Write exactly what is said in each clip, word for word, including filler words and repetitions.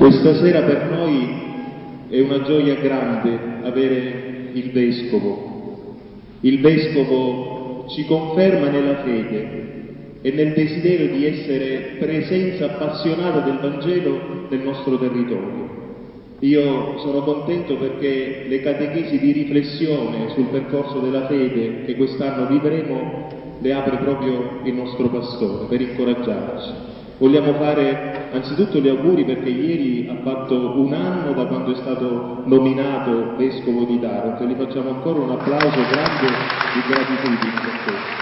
Questa sera per noi è una gioia grande avere il Vescovo. Il Vescovo ci conferma nella fede e nel desiderio di essere presenza appassionata del Vangelo nel nostro territorio. Io sono contento perché le catechesi di riflessione sul percorso della fede che quest'anno vivremo le apre proprio il nostro pastore per incoraggiarci. Vogliamo fare anzitutto gli auguri perché ieri ha fatto un anno da quando è stato nominato Vescovo di Taranto e gli facciamo ancora un applauso grande di gratitudine per questo.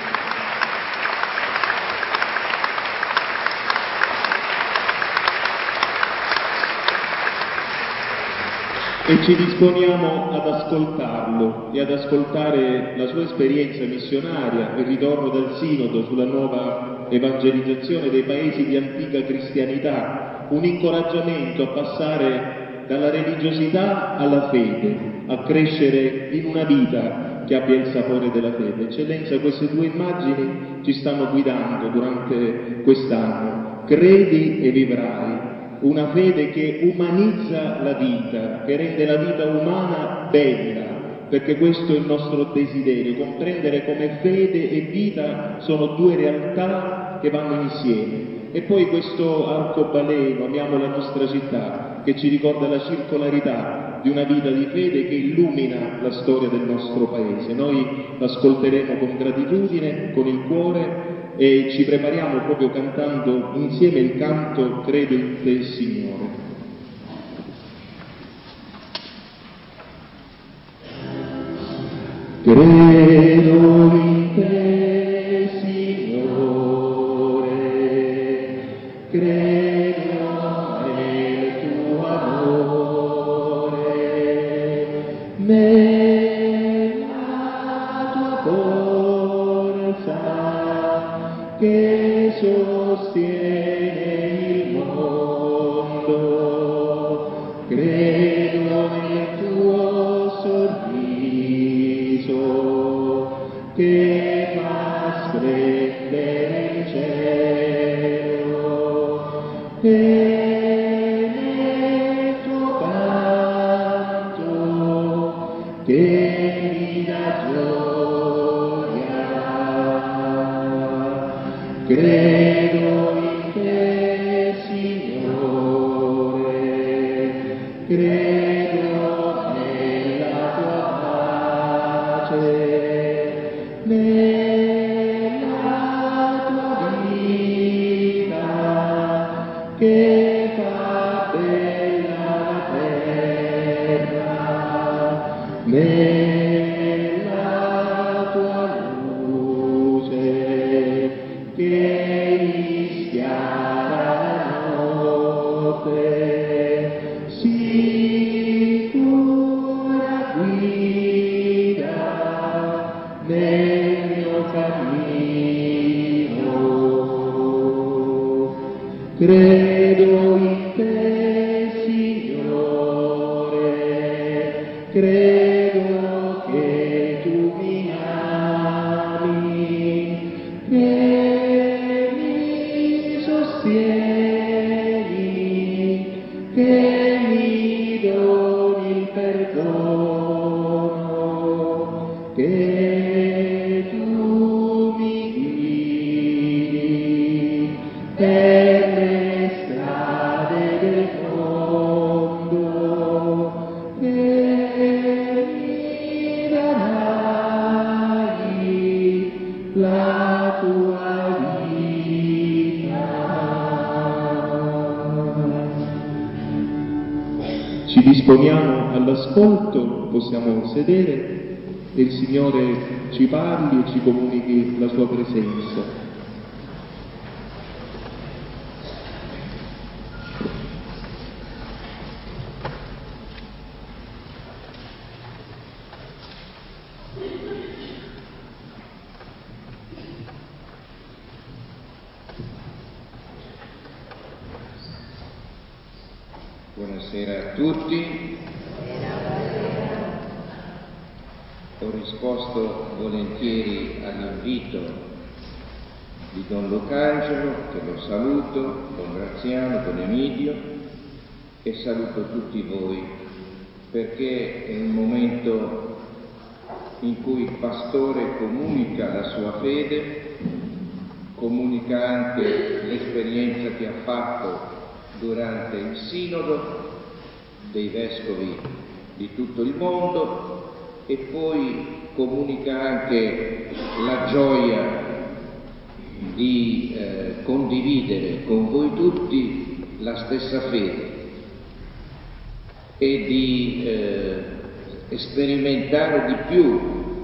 E ci disponiamo ad ascoltarlo e ad ascoltare la sua esperienza missionaria, il ritorno dal Sinodo sulla nuova evangelizzazione dei paesi di antica cristianità, un incoraggiamento a passare dalla religiosità alla fede, a crescere in una vita che abbia il sapore della fede. Eccellenza, queste due immagini ci stanno guidando durante quest'anno. Credi e vivrai. Una fede che umanizza la vita, che rende la vita umana bella, perché questo è il nostro desiderio, comprendere come fede e vita sono due realtà che vanno insieme. E poi questo arcobaleno, amiamo la nostra città, che ci ricorda la circolarità di una vita di fede che illumina la storia del nostro paese. Noi l'ascolteremo con gratitudine, con il cuore, e ci prepariamo proprio cantando insieme il canto Credo in te, Signore. Credo in te, Signore, credo nel tuo amore, nella tua forza che sostiene il mondo, credo nel tuo sorriso che fa splendere il cielo e nel tuo canto che mi dà gioia. Credo in te, Signore, credo nella tua pace, nella tua vita che fa bella la terra, nella tua luce che rischiara la notte, sicura guida nel mio cammino. Credo in te, Signore, credo che tu mi ami, che mi sostieni, che mi doni il perdono, che tu mi guidi per le strade del mondo, che mi darai la tua vita. Ci disponiamo all'ascolto, possiamo sedere e il Signore ci parli e ci comunichi la sua presenza. Buonasera a tutti. Ho risposto volentieri all'invito di Don Lucangelo, che lo saluto, Don Graziano, Don Emidio, e saluto tutti voi, perché è un momento in cui il pastore comunica la sua fede, comunica anche l'esperienza che ha fatto durante il sinodo dei vescovi di tutto il mondo e poi comunica anche la gioia di eh, condividere con voi tutti la stessa fede e di eh, sperimentare di più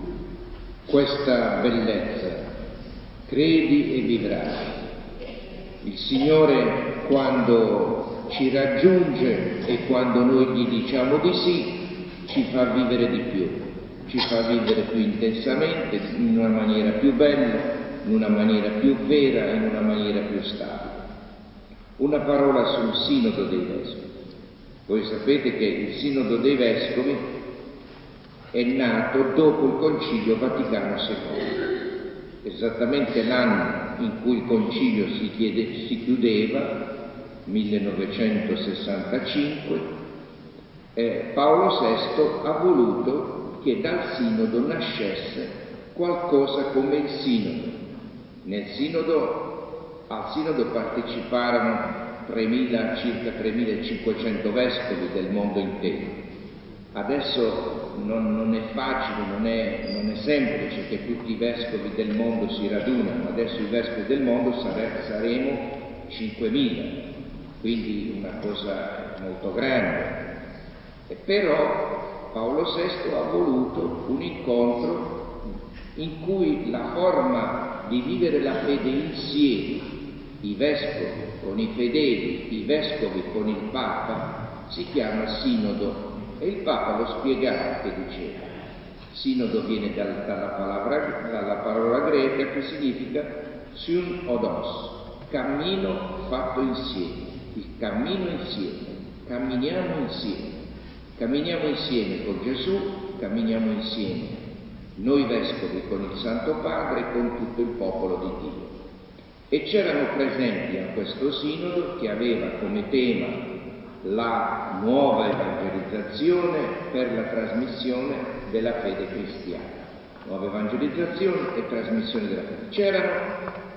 questa bellezza. Credi e vivrai. Il Signore, quando ci raggiunge e quando noi gli diciamo di sì, ci fa vivere di più, ci fa vivere più intensamente, in una maniera più bella, in una maniera più vera, in una maniera più stabile. Una parola sul Sinodo dei Vescovi. Voi sapete che il Sinodo dei Vescovi è nato dopo il Concilio Vaticano secondo, esattamente l'anno in cui il Concilio si, chiede, si chiudeva, millenovecentosessantacinque, eh, Paolo sesto ha voluto che dal Sinodo nascesse qualcosa come il Sinodo. Nel Sinodo, al Sinodo parteciparono tremila, circa tremilacinquecento vescovi del mondo intero. Adesso non, non è facile, non è, non è semplice che tutti i vescovi del mondo si radunano, adesso i vescovi del mondo sare, saremo cinquemila, quindi una cosa molto grande. E però Paolo sesto ha voluto un incontro in cui la forma di vivere la fede insieme, i vescovi con i fedeli, i vescovi con il Papa, si chiama Sinodo. E il Papa lo spiegava, che diceva, Sinodo viene dal, dalla, parola, dalla parola greca che significa sun odos, cammino fatto insieme, il cammino insieme, camminiamo insieme, camminiamo insieme con Gesù, camminiamo insieme noi vescovi con il Santo Padre e con tutto il popolo di Dio. E c'erano presenti a questo Sinodo, che aveva come tema la nuova evangelizzazione per la trasmissione della fede cristiana. Nuova evangelizzazione e trasmissione della fede. C'erano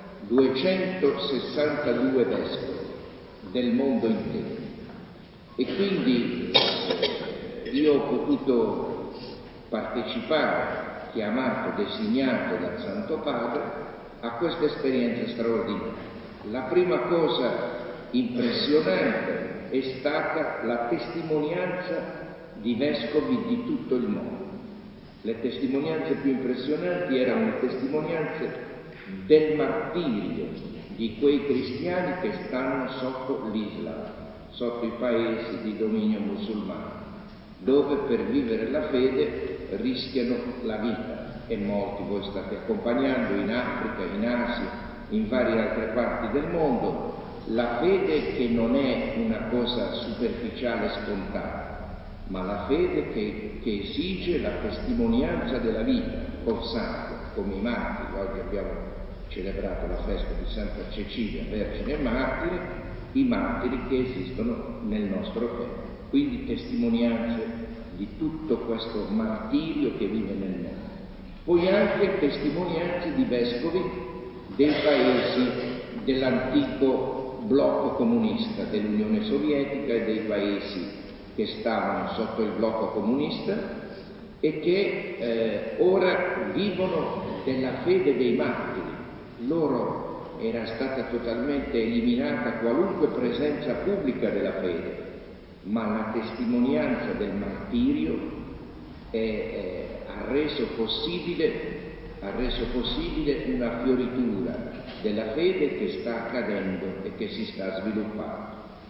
duecentosessantadue vescovi del mondo intero e quindi eh, io ho potuto partecipare, chiamato, designato dal Santo Padre, a questa esperienza straordinaria. La prima cosa impressionante è stata la testimonianza di vescovi di tutto il mondo. Le testimonianze più impressionanti erano le testimonianze del martirio di quei cristiani che stanno sotto l'Islam, sotto i paesi di dominio musulmano, dove per vivere la fede rischiano la vita, e molti voi state accompagnando in Africa, in Asia, in varie altre parti del mondo, la fede che non è una cosa superficiale e spontanea, ma la fede che, che esige la testimonianza della vita col sangue, come i martiri. Oggi abbiamo celebrato la festa di Santa Cecilia, Vergine e Martire, i martiri che esistono nel nostro tempo. Quindi testimonianze di tutto questo martirio che vive nel mondo. Poi anche testimonianze di vescovi dei paesi dell'antico blocco comunista, dell'Unione Sovietica e dei paesi che stavano sotto il blocco comunista e che eh, ora vivono della fede dei martiri. Loro era stata totalmente eliminata qualunque presenza pubblica della fede, ma la testimonianza del martirio è, è, ha reso possibile ha reso possibile una fioritura della fede che sta accadendo e che si sta sviluppando.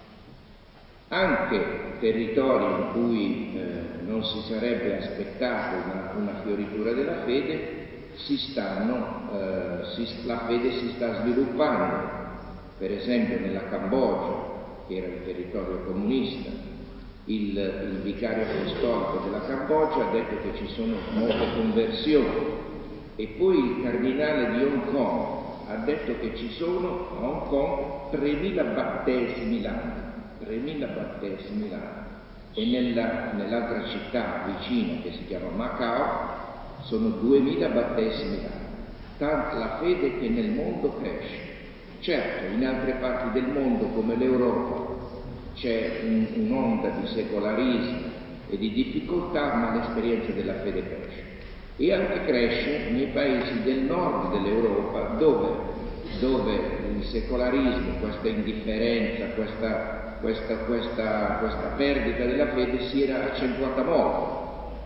Anche territori in cui eh, non si sarebbe aspettato una, una fioritura della fede, si stanno, eh, si, la fede si sta sviluppando. Per esempio nella Cambogia, che era il territorio comunista, il, il vicario apostolico della Cambogia ha detto che ci sono molte conversioni. E poi il cardinale di Hong Kong ha detto che ci sono a Hong Kong tremila battesimi l'anno, tremila battesimi l'anno, e nella, nell'altra città vicina che si chiama Macao sono duemila battesimi l'anno. Tanta la fede che nel mondo cresce. Certo, in altre parti del mondo come l'Europa c'è un, un'onda di secolarismo e di difficoltà, ma l'esperienza della fede cresce. E anche cresce nei paesi del nord dell'Europa dove, dove il secolarismo, questa indifferenza, questa, questa, questa, questa perdita della fede si era accentuata molto.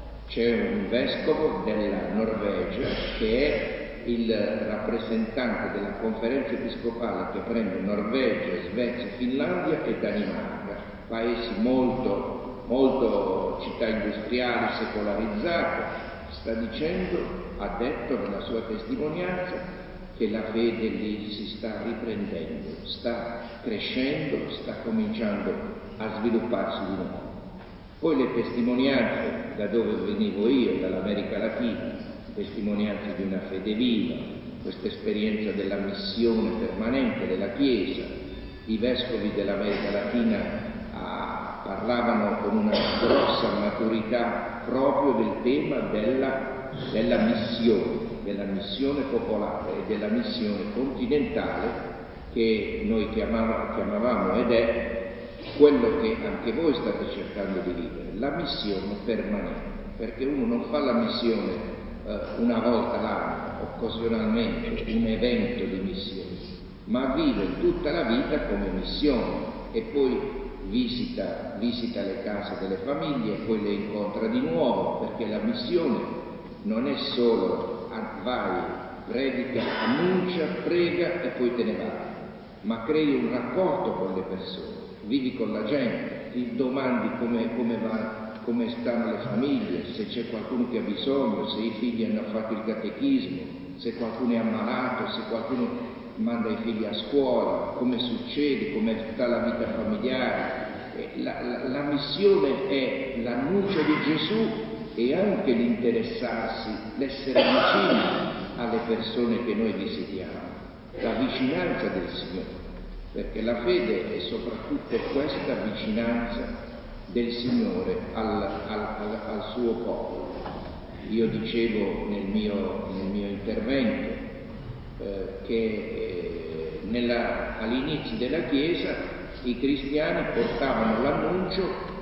C'è un vescovo della Norvegia che è il rappresentante della conferenza episcopale che prende Norvegia, Svezia, Finlandia e Danimarca, paesi molto, molto città industriali, secolarizzate. Sta dicendo, ha detto nella sua testimonianza, che la fede lì si sta riprendendo, sta crescendo, sta cominciando a svilupparsi di nuovo. Poi le testimonianze da dove venivo io, dall'America Latina, testimonianze di una fede viva, questa esperienza della missione permanente della Chiesa. I vescovi dell'America Latina ah, parlavano con una grossa maturità proprio del tema della, della missione, della missione popolare e della missione continentale che noi chiamavamo, chiamavamo ed è quello che anche voi state cercando di vivere, la missione permanente, perché uno non fa la missione una volta l'anno, occasionalmente, un evento di missione, ma vive tutta la vita come missione e poi visita, visita le case delle famiglie e poi le incontra di nuovo, perché la missione non è solo vai, predica, annuncia, prega e poi te ne vai, ma crei un rapporto con le persone, vivi con la gente, ti domandi come, come va, come stanno le famiglie, se c'è qualcuno che ha bisogno, se i figli hanno fatto il catechismo, se qualcuno è ammalato, se qualcuno manda i figli a scuola, come succede, come sta la vita familiare. La, la, la missione è l'annuncio di Gesù e anche l'interessarsi, l'essere vicini alle persone che noi visitiamo, la vicinanza del Signore, perché la fede è soprattutto questa vicinanza del Signore al, al, al, al suo popolo. Io dicevo nel mio, nel mio intervento eh, che eh, nella, all'inizio della Chiesa i cristiani portavano l'annuncio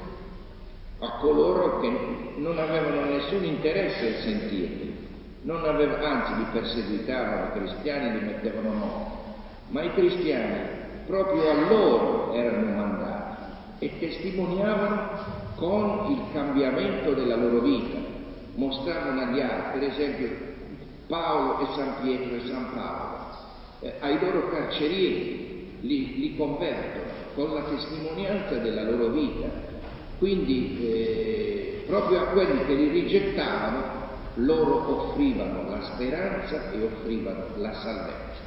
a coloro che non avevano nessun interesse a sentirli, non aveva, anzi li perseguitavano, i cristiani li mettevano morti, ma i cristiani proprio a loro erano mandati e testimoniavano con il cambiamento della loro vita, mostravano agli altri, per esempio Paolo e San Pietro e San Paolo, eh, ai loro carcerieri li, li convertono con la testimonianza della loro vita, quindi eh, proprio a quelli che li rigettavano loro offrivano la speranza e offrivano la salvezza.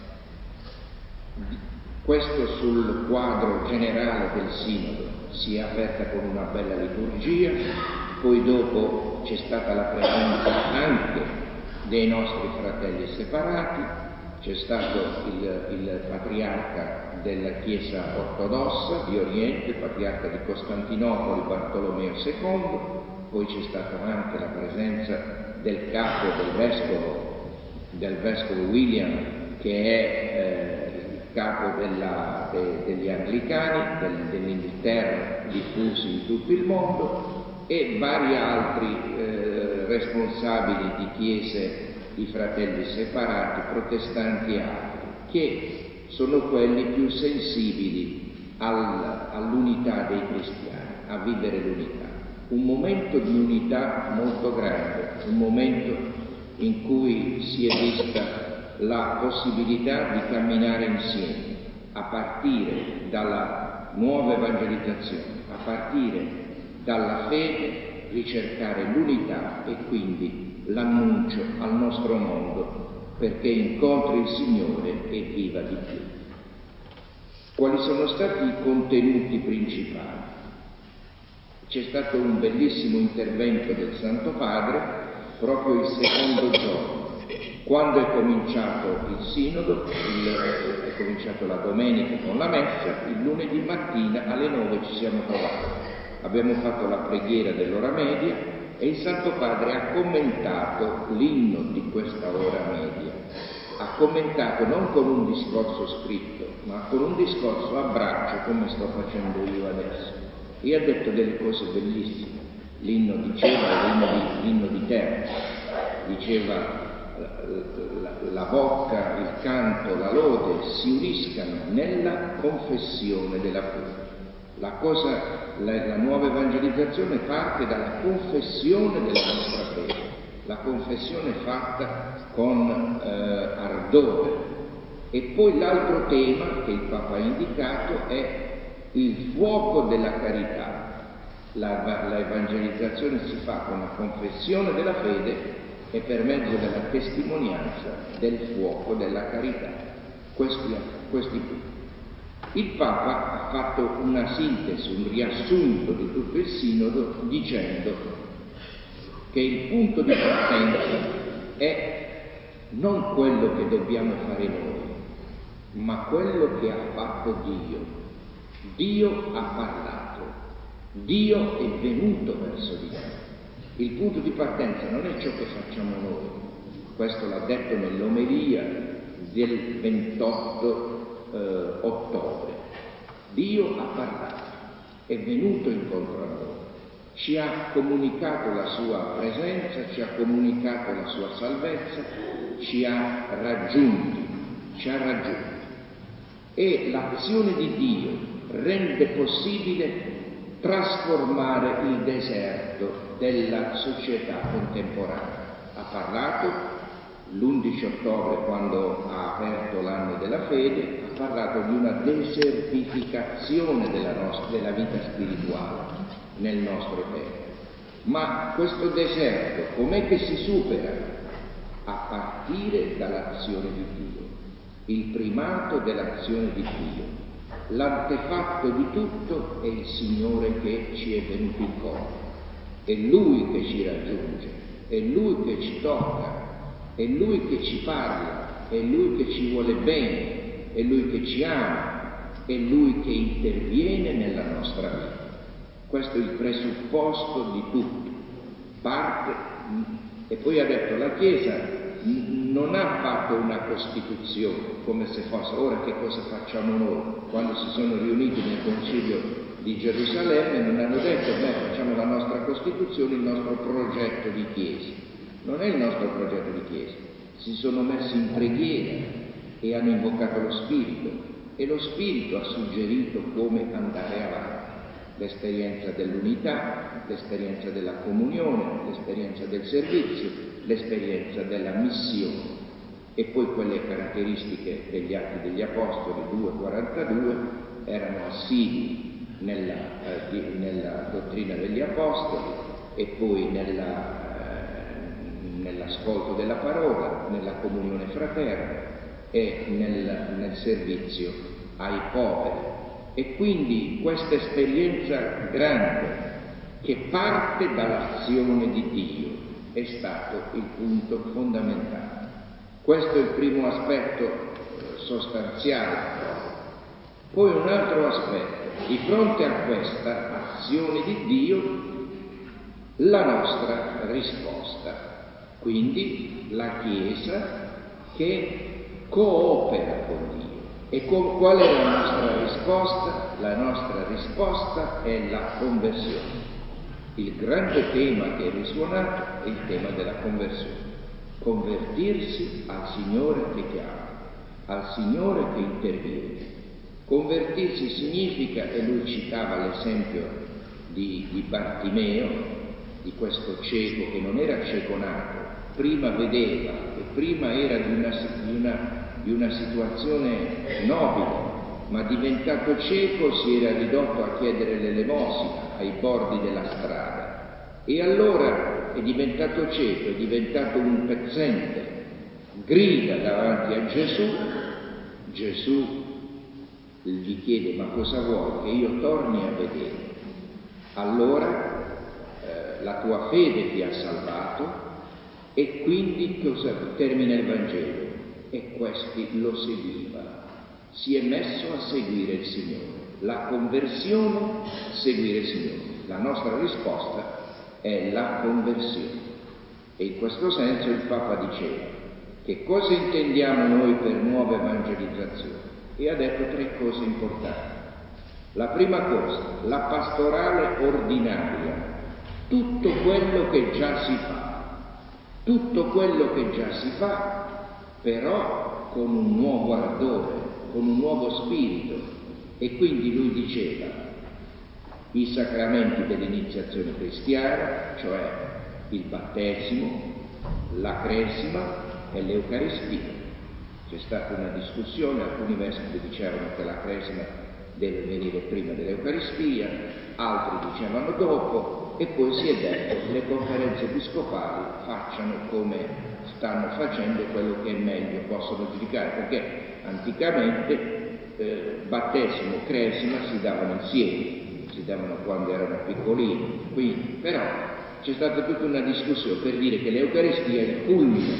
Questo sul quadro generale del Sinodo. Si è aperta con una bella liturgia, poi dopo c'è stata la presenza anche dei nostri fratelli separati, c'è stato il, il patriarca della Chiesa ortodossa di Oriente, il patriarca di Costantinopoli Bartolomeo secondo, poi c'è stata anche la presenza del capo del vescovo, del vescovo William, che è eh, capo della, de, degli anglicani del, dell'Inghilterra diffusi in tutto il mondo, e vari altri eh, responsabili di chiese di fratelli separati, protestanti e altri, che sono quelli più sensibili al, all'unità dei cristiani, a vivere l'unità. Un momento di unità molto grande, un momento in cui si è vista la possibilità di camminare insieme, a partire dalla nuova evangelizzazione, a partire dalla fede, ricercare l'unità e quindi l'annuncio al nostro mondo perché incontri il Signore e viva di più. Quali sono stati i contenuti principali? C'è stato un bellissimo intervento del Santo Padre proprio il secondo giorno, Quando è cominciato il sinodo, il, è cominciato la domenica con la messa, il lunedì mattina alle nove ci siamo trovati. Abbiamo fatto la preghiera dell'ora media e il Santo Padre ha commentato l'inno di questa ora media. Ha commentato non con un discorso scritto, ma con un discorso a braccio come sto facendo io adesso. E ha detto delle cose bellissime. L'inno diceva, l'inno di, l'inno di terra, diceva la, la bocca, il canto, la lode si uniscano nella confessione della fede. La cosa, la, la nuova evangelizzazione parte dalla confessione della nostra fede, la confessione fatta con eh, ardore. E poi l'altro tema che il Papa ha indicato è il fuoco della carità. La, la evangelizzazione si fa con la confessione della fede e per mezzo della testimonianza del fuoco della carità. Questi, questi punti. Il Papa ha fatto una sintesi, un riassunto di tutto il sinodo dicendo che il punto di partenza è non quello che dobbiamo fare noi, ma quello che ha fatto Dio. Dio ha parlato, Dio è venuto verso di noi. Il punto di partenza non è ciò che facciamo noi, questo l'ha detto nell'omelia del ventotto eh, ottobre. Dio ha parlato, è venuto incontro a noi, ci ha comunicato la sua presenza, ci ha comunicato la sua salvezza, ci ha raggiunti, ci ha raggiunti. E l'azione di Dio rende possibile trasformare il deserto della società contemporanea. Ha parlato l'undici ottobre, quando ha aperto l'anno della fede, ha parlato di una desertificazione della, nostra, della vita spirituale nel nostro tempo. Ma questo deserto com'è che si supera? A partire dall'azione di Dio, il primato dell'azione di Dio. L'antefatto di tutto è il Signore che ci è venuto incontro, è Lui che ci raggiunge, è Lui che ci tocca, è Lui che ci parla, è Lui che ci vuole bene, è Lui che ci ama, è Lui che interviene nella nostra vita. Questo è il presupposto di tutto. Parte, e poi ha detto la Chiesa non ha fatto una Costituzione come se fosse ora che cosa facciamo noi. Quando si sono riuniti nel Concilio di Gerusalemme non hanno detto beh facciamo la nostra Costituzione, il nostro progetto di Chiesa. Non è il nostro progetto di Chiesa. Si sono messi in preghiera e hanno invocato lo Spirito e lo Spirito ha suggerito come andare avanti. L'esperienza dell'unità, l'esperienza della comunione, l'esperienza del servizio, l'esperienza della missione e poi quelle caratteristiche degli Atti degli Apostoli due quarantadue erano assidui nella, eh, di, nella dottrina degli Apostoli e poi nella, eh, nell'ascolto della parola, nella comunione fraterna e nel, nel servizio ai poveri. E quindi questa esperienza grande che parte dall'azione di Dio è stato il punto fondamentale. Questo è il primo aspetto sostanziale. Poi un altro aspetto, di fronte a questa azione di Dio, la nostra risposta. Quindi la Chiesa che coopera con Dio. E con, qual è la nostra risposta? La nostra risposta è la conversione. Il grande tema che è risuonato è il tema della conversione. Convertirsi al Signore che chiama, al Signore che interviene. Convertirsi significa, e lui citava l'esempio di, di Bartimeo, di questo cieco che non era cieco nato, prima vedeva e prima era di una, di una di una situazione nobile, ma diventato cieco si era ridotto a chiedere l'elemosina ai bordi della strada e allora è diventato cieco, è diventato un pezzente, grida davanti a Gesù, Gesù gli chiede ma cosa vuoi che io torni a vedere? Allora eh, la tua fede ti ha salvato E quindi cosa termina il Vangelo? E questi lo seguiva. Si è messo a seguire il Signore. La conversione, seguire il Signore. La nostra risposta è la conversione. E in questo senso il Papa diceva: che cosa intendiamo noi per nuova evangelizzazione? E ha detto tre cose importanti. La prima cosa, la pastorale ordinaria, tutto quello che già si fa, tutto quello che già si fa, però con un nuovo ardore, con un nuovo spirito. E quindi lui diceva i sacramenti dell'iniziazione cristiana, cioè il battesimo, la cresima e l'Eucaristia. C'è stata una discussione, alcuni vescovi dicevano che la cresima deve venire prima dell'Eucaristia, altri dicevano dopo, e poi si è detto che le conferenze episcopali facciano come stanno facendo, quello che è meglio, possono giudicare, perché anticamente eh, battesimo, cresima si davano insieme, si davano quando erano piccolini, quindi però c'è stata tutta una discussione per dire che l'Eucaristia è il culmine,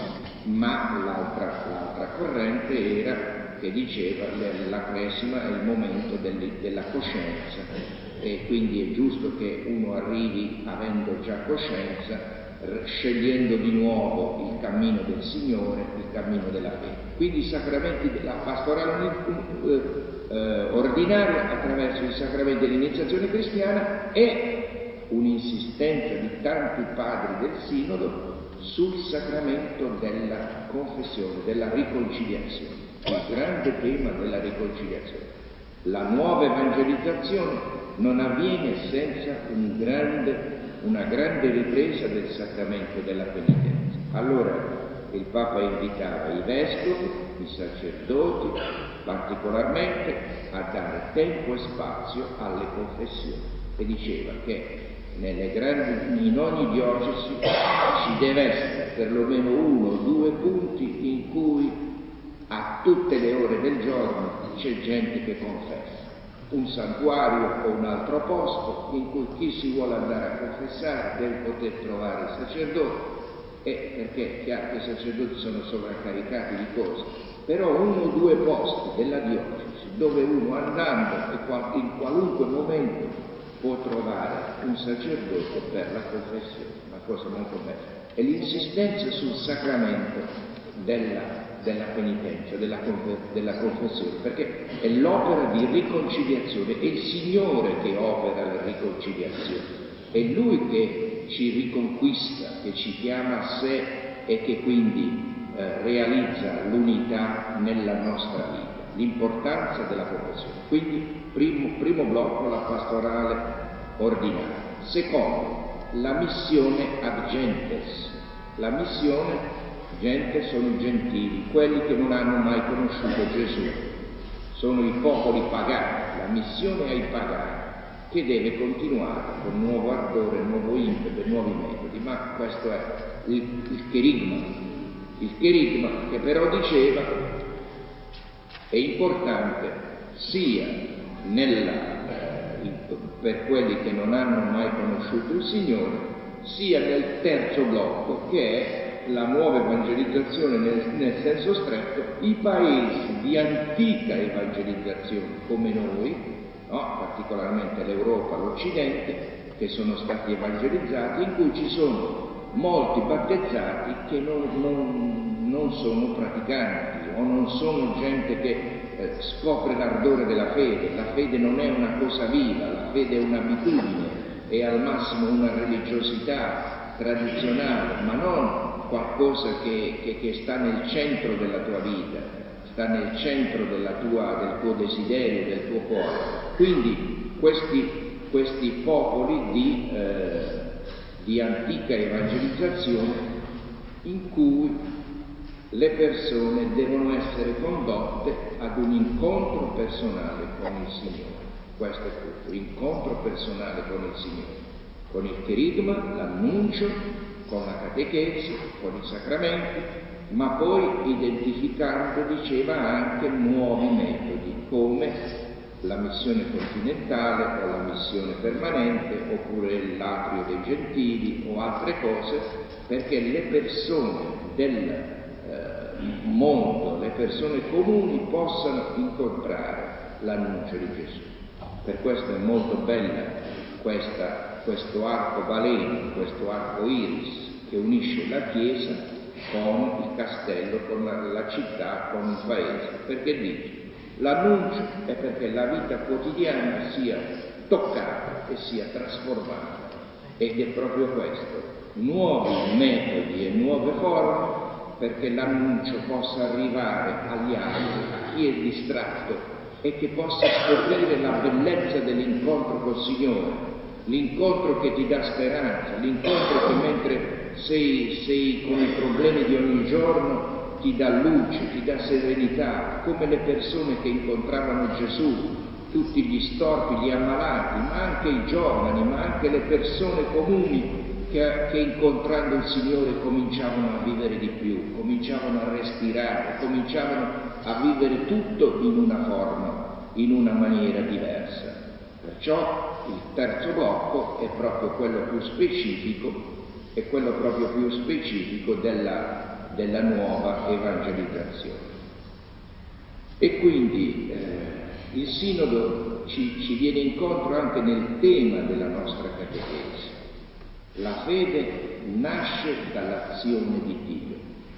ma l'altra, l'altra corrente era che diceva che la cresima è il momento della coscienza e quindi è giusto che uno arrivi avendo già coscienza, scegliendo di nuovo il cammino del Signore, il cammino della fede. Quindi i sacramenti della pastorale eh, ordinaria attraverso i sacramenti dell'iniziazione cristiana e un'insistenza di tanti padri del Sinodo sul sacramento della confessione, della riconciliazione, il grande tema della riconciliazione. La nuova evangelizzazione non avviene senza un grande, una grande ripresa del sacramento della penitenza. Allora il Papa invitava i vescovi, i sacerdoti, particolarmente a dare tempo e spazio alle confessioni e diceva che nelle grandi, in ogni diocesi ci deve essere perlomeno uno o due punti in cui a tutte le ore del giorno c'è gente che confessa, un santuario o un altro posto in cui chi si vuole andare a confessare deve poter trovare il sacerdote, e perché è chiaro che i sacerdoti sono sovraccaricati di cose, però uno o due posti della diocesi dove uno andando in qualunque momento può trovare un sacerdote per la confessione, una cosa molto bella. E l'insistenza sul sacramento della, della penitenza, della, della confessione, perché è l'opera di riconciliazione, è il Signore che opera la riconciliazione, è Lui che ci riconquista, che ci chiama a sé e che quindi eh, realizza l'unità nella nostra vita. L'importanza della confessione. Quindi primo, primo blocco, la pastorale ordinaria. Secondo, la missione ad gentes. La missione, gente sono i gentili, quelli che non hanno mai conosciuto Gesù, sono i popoli pagani. La missione ai pagani, che deve continuare con nuovo ardore, nuovo impeto, nuovi metodi, ma questo è il, il cherigma. Il cherigma che però diceva è importante sia nella, eh, per quelli che non hanno mai conosciuto il Signore, sia nel terzo blocco, che è la nuova evangelizzazione nel, nel senso stretto, i paesi di antica evangelizzazione come noi, no? Particolarmente l'Europa, l'Occidente, che sono stati evangelizzati, in cui ci sono molti battezzati che non, non, non sono praticanti o non sono gente che eh, scopre l'ardore della fede. La fede non è una cosa viva, la fede è un'abitudine, è al massimo una religiosità tradizionale, ma non qualcosa che, che, che sta nel centro della tua vita, sta nel centro della tua, del tuo desiderio, del tuo cuore. Quindi questi, questi popoli di, eh, di antica evangelizzazione in cui le persone devono essere condotte ad un incontro personale con il Signore. Questo è tutto, incontro personale con il Signore, con il cherigma, l'annuncio, con la catechesi, con i sacramenti, ma poi identificando, diceva, anche nuovi metodi, come la missione continentale o la missione permanente, oppure l'atrio dei gentili o altre cose, perché le persone del eh, mondo, le persone comuni possano incontrare l'annuncio di Gesù. Per questo è molto bella questa, questo arcobaleno, questo arco iris che unisce la Chiesa con il castello, con la, la città, con il paese. Perché dice? L'annuncio è perché la vita quotidiana sia toccata e sia trasformata. Ed è proprio questo, nuovi metodi e nuove forme perché l'annuncio possa arrivare agli altri, a chi è distratto, e che possa scoprire la bellezza dell'incontro col Signore, l'incontro che ti dà speranza, l'incontro che mentre sei, sei con i problemi di ogni giorno ti dà luce, ti dà serenità, come le persone che incontravano Gesù, tutti gli storpi, gli ammalati, ma anche i giovani, ma anche le persone comuni che, che incontrando il Signore cominciavano a vivere di più, cominciavano a respirare, cominciavano a vivere tutto in una forma, in una maniera diversa. Perciò il terzo blocco è proprio quello più specifico, è quello proprio più specifico della della nuova evangelizzazione. E quindi eh, il Sinodo ci, ci viene incontro anche nel tema della nostra catechesi. La fede nasce dall'azione di Dio.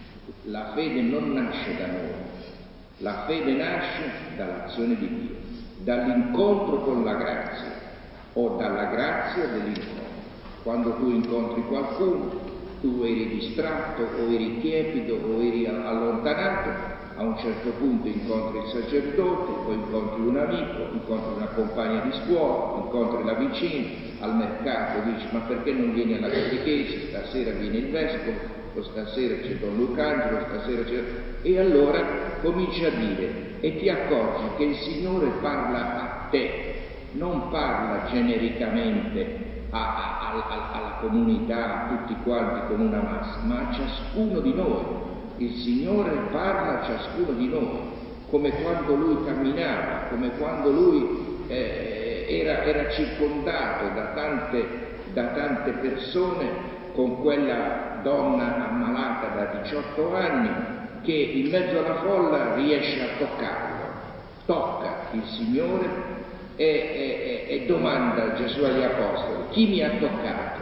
La fede non nasce da noi. La fede nasce dall'azione di Dio, dall'incontro con la grazia o dalla grazia dell'incontro. Quando tu incontri qualcuno, tu eri distratto o eri tiepido o eri allontanato, a un certo punto incontri il sacerdote, poi incontri un amico, incontri una compagna di scuola, incontri la vicina, al mercato dici ma perché non vieni alla catechesi, stasera viene il vescovo, o stasera c'è Don Lucangelo, stasera c'è... E allora cominci a dire e ti accorgi che il Signore parla a te, non parla genericamente A, a, a, alla comunità, a tutti quanti con una massa, ma a ciascuno di noi. Il Signore parla a ciascuno di noi, come quando Lui camminava, come quando Lui eh, era, era circondato da tante, da tante persone, con quella donna ammalata da diciotto anni che in mezzo alla folla riesce a toccarlo, tocca il Signore E, e, e domanda Gesù agli apostoli: chi mi ha toccato?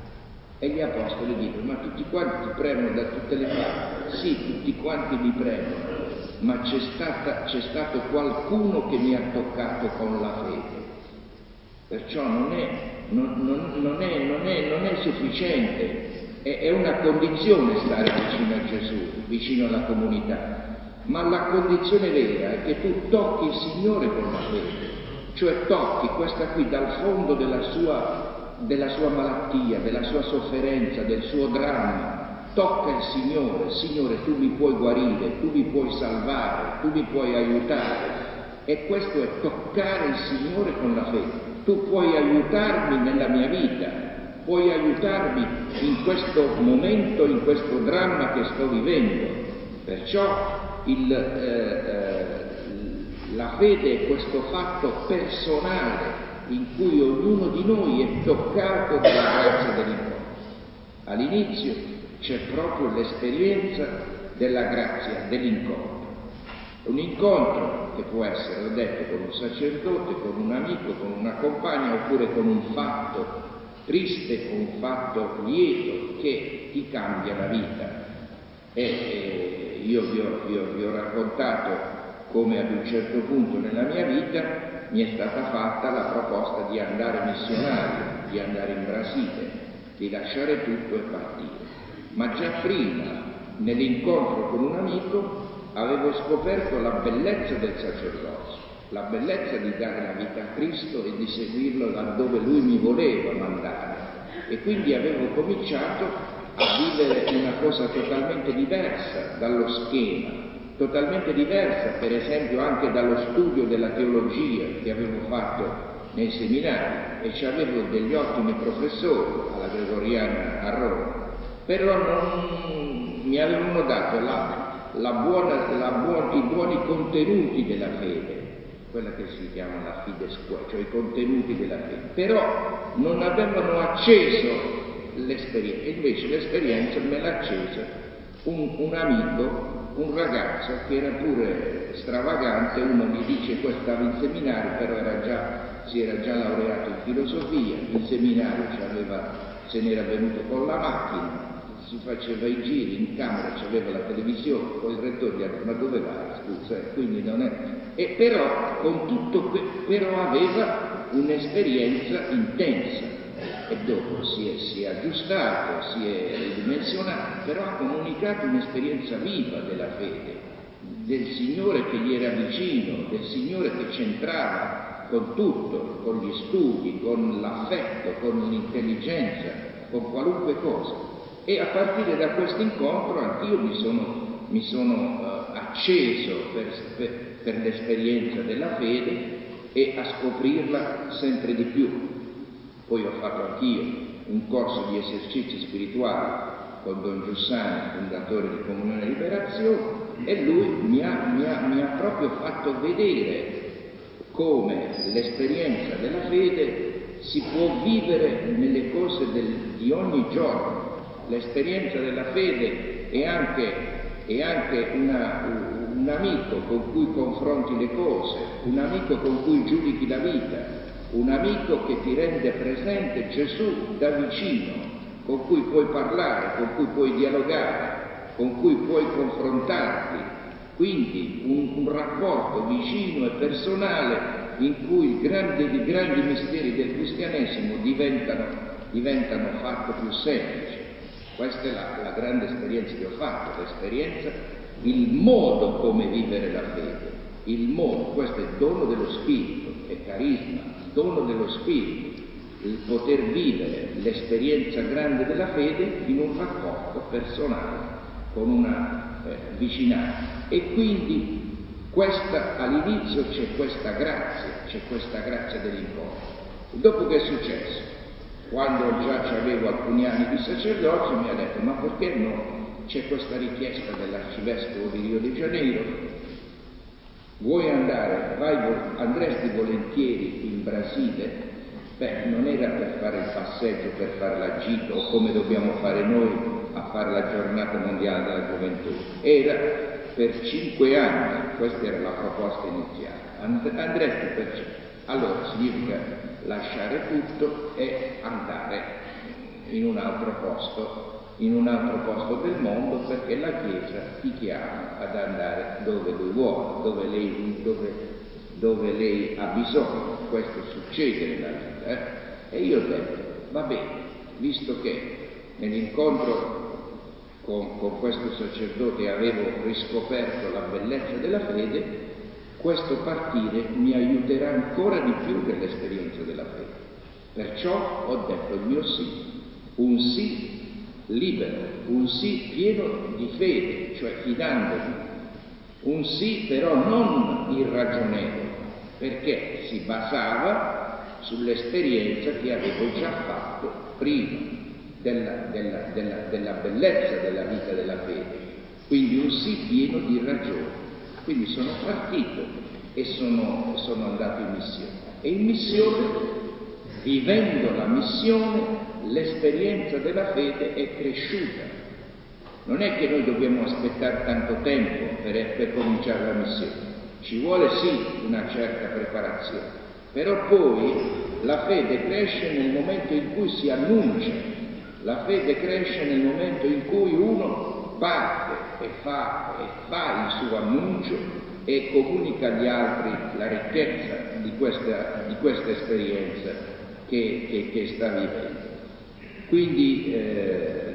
E gli apostoli dicono: ma tutti quanti ti premono da tutte le parti. Sì, tutti quanti mi premono, ma c'è, stata, c'è stato qualcuno che mi ha toccato con la fede. Perciò non è, non, non, non è, non è, non è sufficiente, è, è una condizione stare vicino a Gesù, vicino alla comunità, ma la condizione vera è che tu tocchi il Signore con la fede. Cioè tocchi questa qui dal fondo della sua, della sua malattia, della sua sofferenza, del suo dramma, tocca il Signore, Signore tu mi puoi guarire, tu mi puoi salvare, tu mi puoi aiutare. E questo è toccare il Signore con la fede. Tu puoi aiutarmi nella mia vita, puoi aiutarmi in questo momento, in questo dramma che sto vivendo. Perciò il... Eh, eh, La fede è questo fatto personale in cui ognuno di noi è toccato dalla grazia dell'incontro. All'inizio c'è proprio l'esperienza della grazia dell'incontro. Un incontro che può essere, ho detto, con un sacerdote, con un amico, con una compagna, oppure con un fatto triste o un fatto lieto che ti cambia la vita. E, e io vi ho, vi, ho, vi ho raccontato come ad un certo punto nella mia vita mi è stata fatta la proposta di andare missionario, di andare in Brasile, di lasciare tutto e partire. Ma già prima, nell'incontro con un amico, avevo scoperto la bellezza del sacerdozio, la bellezza di dare la vita a Cristo e di seguirlo laddove Lui mi voleva mandare. E quindi avevo cominciato a vivere una cosa totalmente diversa dallo schema, totalmente diversa, per esempio, anche dallo studio della teologia che avevo fatto nei seminari, e ci avevo degli ottimi professori alla Gregoriana a Roma, però non mi avevano dato la, la buona, la buon, i buoni contenuti della fede, quella che si chiama la fides quae, cioè i contenuti della fede, però non avevano acceso l'esperienza, e invece l'esperienza me l'ha accesa un, un amico, un ragazzo che era pure stravagante. Uno gli dice, questo stava in seminario, però era già, si era già laureato in filosofia, in seminario c'aveva, se n'era venuto con la macchina, si faceva i giri, in camera c'aveva la televisione, poi il rettore gli ha detto, ma dove vai, scusa, quindi non è... E però, con tutto que... però aveva un'esperienza intensa, e dopo si è, si è aggiustato, si è ridimensionato, però ha comunicato un'esperienza viva della fede, del Signore che gli era vicino, del Signore che c'entrava con tutto, con gli studi, con l'affetto, con l'intelligenza, con qualunque cosa. E a partire da questo incontro anch'io mi sono, mi sono uh, acceso per, per, per l'esperienza della fede e a scoprirla sempre di più. Poi ho fatto anch'io un corso di esercizi spirituali con Don Giussani, fondatore di Comunione e Liberazione, e lui mi ha, mi ha, mi ha proprio fatto vedere come l'esperienza della fede si può vivere nelle cose del, di ogni giorno. L'esperienza della fede è anche, è anche una, un amico con cui confronti le cose, un amico con cui giudichi la vita, un amico che ti rende presente Gesù da vicino, con cui puoi parlare, con cui puoi dialogare, con cui puoi confrontarti. Quindi un, un rapporto vicino e personale in cui i grandi, i grandi misteri del cristianesimo diventano, diventano fatto più semplici. Questa è la, la grande esperienza che ho fatto, l'esperienza, il modo come vivere la fede, il modo, questo è il dono dello Spirito, è carisma, il dono dello Spirito, il poter vivere l'esperienza grande della fede in un rapporto personale, con una eh, vicinanza. E quindi questa, all'inizio c'è questa grazia, c'è questa grazia dell'incontro. Dopo che è successo? Quando già avevo alcuni anni di sacerdozio mi ha detto, ma perché no? C'è questa richiesta dell'arcivescovo di Rio de Janeiro, vuoi andare, vai, andresti volentieri in Brasile? Beh, non era per fare il passeggio, per fare la gita o come dobbiamo fare noi a fare la giornata mondiale della gioventù, era per cinque anni, questa era la proposta iniziale, And- andresti per cinque. Allora significa lasciare tutto e andare in un altro posto, in un altro posto del mondo, perché la Chiesa ti chiama ad andare dove lui vuole, dove lei, dove, dove lei ha bisogno. Questo succede nella vita. Eh? E io ho detto, va bene, visto che nell'incontro con, con questo sacerdote avevo riscoperto la bellezza della fede, questo partire mi aiuterà ancora di più nell'esperienza della fede. Perciò ho detto il mio sì, un sì libero, un sì pieno di fede, cioè fidandomi, un sì però non irragionevole, perché si basava sull'esperienza che avevo già fatto prima della, della, della, della bellezza della vita della fede, quindi un sì pieno di ragione. Quindi sono partito e sono, sono andato in missione, e in missione, vivendo la missione, l'esperienza della fede è cresciuta. Non è che noi dobbiamo aspettare tanto tempo per, per cominciare la missione, ci vuole sì una certa preparazione, però poi la fede cresce nel momento in cui si annuncia, la fede cresce nel momento in cui uno parte e fa, e fa il suo annuncio e comunica agli altri la ricchezza di questa, di questa esperienza che, che, che sta vivendo. Quindi eh,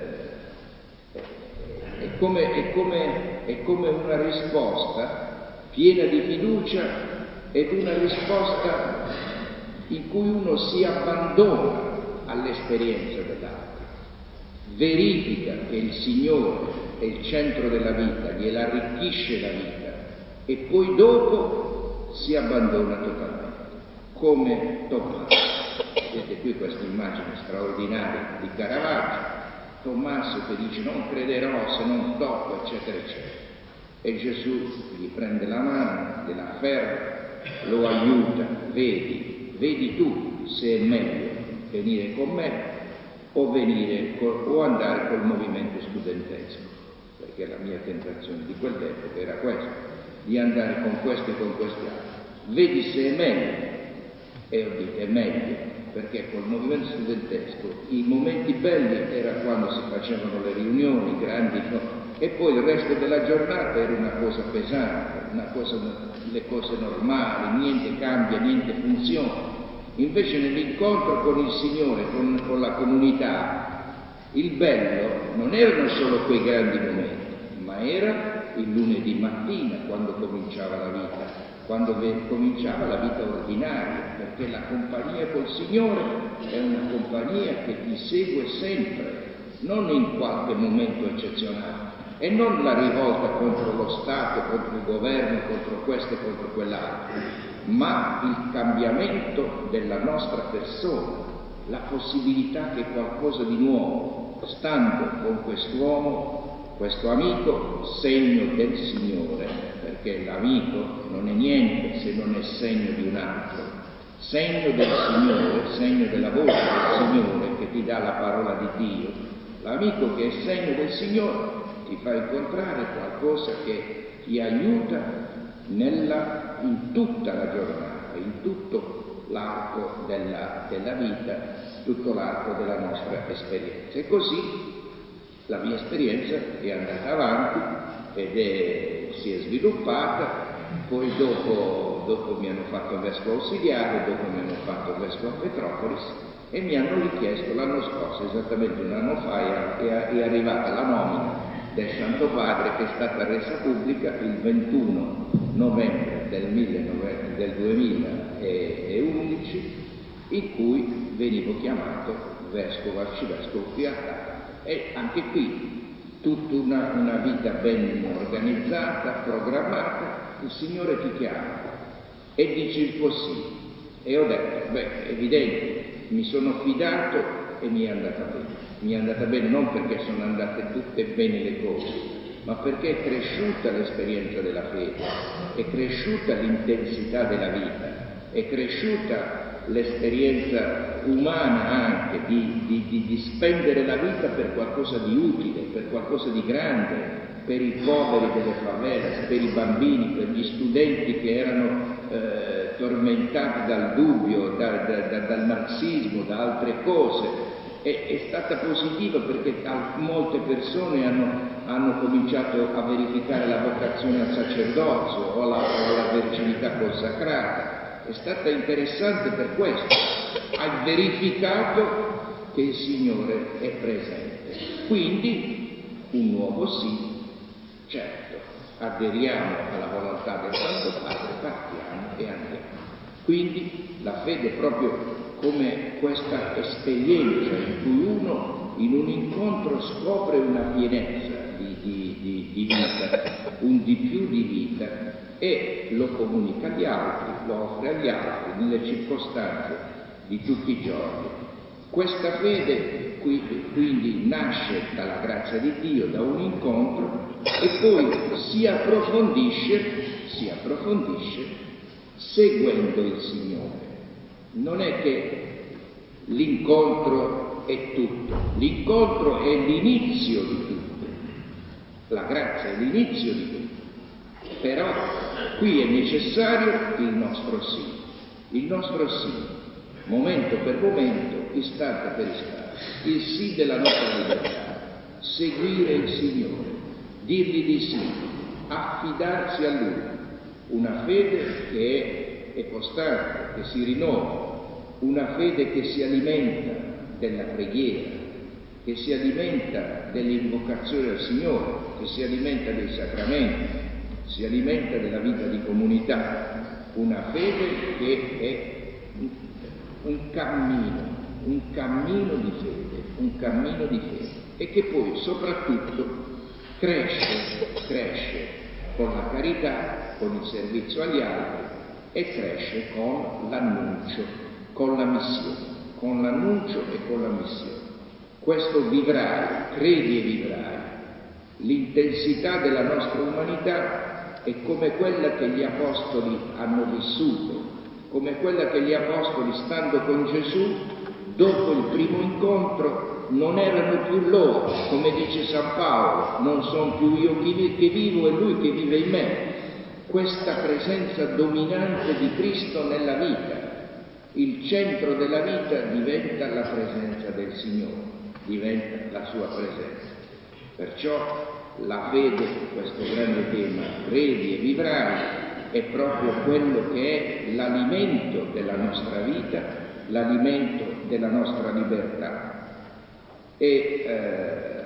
è, come, è, come, è come una risposta piena di fiducia ed una risposta in cui uno si abbandona all'esperienza dell'altro, verifica che il Signore è il centro della vita, gliela arricchisce la vita, e poi dopo si abbandona totalmente, come Tommaso. Vedete qui questa immagine straordinaria di Caravaggio, Tommaso che dice non crederò se non tocco, eccetera eccetera, e Gesù gli prende la mano, gliela afferra lo aiuta, vedi, vedi tu se è meglio venire con me o, venire col, o andare col movimento studentesco, perché la mia tentazione di quell'epoca era questa, di andare con questo e con questi altri. Vedi se è meglio. E ho detto è meglio, perché col movimento studentesco i momenti belli era quando si facevano le riunioni grandi, no? E poi il resto della giornata era una cosa pesante, una cosa, le cose normali, niente cambia, niente funziona. Invece nell'incontro con il Signore, con, con la comunità, il bello non erano solo quei grandi momenti, ma era il lunedì mattina quando cominciava la vita, quando cominciava la vita ordinaria, perché la compagnia col Signore è una compagnia che ti segue sempre, non in qualche momento eccezionale, e non la rivolta contro lo Stato, contro il governo, contro questo e contro quell'altro, ma il cambiamento della nostra persona, la possibilità che qualcosa di nuovo, stando con quest'uomo, questo amico, segno del Signore, perché l'amico non è niente se non è segno di un altro, segno del Signore, segno della voce del Signore che ti dà la parola di Dio. L'amico che è segno del Signore ti fa incontrare qualcosa che ti aiuta nella, in tutta la giornata, in tutto l'arco della, della vita, tutto l'arco della nostra esperienza. E così la mia esperienza è andata avanti ed è, si è sviluppata. Poi dopo, dopo mi hanno fatto vescovo ausiliare, dopo mi hanno fatto vescovo a Petropolis e mi hanno richiesto l'anno scorso, esattamente un anno fa, è, è arrivata la nomina del Santo Padre, che è stata resa pubblica il ventuno novembre del, del duemilaundici, in cui venivo chiamato vescovo arcivescovo qui a Taranto. E anche qui tutta una, una vita ben organizzata, programmata. Il Signore ti chiama e dici il tuo sì, e ho detto, beh, è evidente, mi sono fidato e mi è andata bene. Mi è andata bene non perché sono andate tutte bene le cose, ma perché è cresciuta l'esperienza della fede, è cresciuta l'intensità della vita, è cresciuta l'esperienza umana anche di, di, di, di spendere la vita per qualcosa di utile, per qualcosa di grande, per i poveri delle favela, per i bambini, per gli studenti che erano eh, tormentati dal dubbio, da, da, da, dal marxismo, da altre cose. È, è stata positiva perché molte persone hanno, hanno cominciato a verificare la vocazione al sacerdozio o alla, o alla verginità consacrata. È stata interessante per questo. Ha verificato che il Signore è presente. Quindi un nuovo sì. Certo, aderiamo alla volontà del Santo Padre, partiamo e andiamo. Quindi la fede è proprio come questa esperienza in cui uno in un incontro scopre una pienezza di, di, di, di vita, un di più di vita, e lo comunica agli altri, lo offre agli altri nelle circostanze di tutti i giorni. Questa fede quindi nasce dalla grazia di Dio, da un incontro, e poi si approfondisce, si approfondisce seguendo il Signore. Non è che l'incontro è tutto, l'incontro è l'inizio di tutto, la grazia è l'inizio di tutto, però qui è necessario il nostro sì, il nostro sì, momento per momento, istante per istante, il sì della nostra libertà, seguire il Signore, dirgli di sì, affidarsi a Lui, una fede che è, è costante, che si rinnova, una fede che si alimenta della preghiera, che si alimenta dell'invocazione al Signore, che si alimenta dei sacramenti, si alimenta della vita di comunità, una fede che è un cammino, un cammino di fede, un cammino di fede, e che poi soprattutto cresce, cresce con la carità, con il servizio agli altri, e cresce con l'annuncio, con la missione, con l'annuncio e con la missione. Questo vivrai, credi e vivrai. L'intensità della nostra umanità è come quella che gli apostoli hanno vissuto, come quella che gli apostoli, stando con Gesù, dopo il primo incontro, non erano più loro, come dice San Paolo, non sono più io che vivo, è Lui che vive in me. Questa presenza dominante di Cristo nella vita, il centro della vita diventa la presenza del Signore, diventa la sua presenza. Perciò la fede, questo grande tema, credi e vivrai, è proprio quello che è l'alimento della nostra vita, l'alimento della nostra libertà. E eh,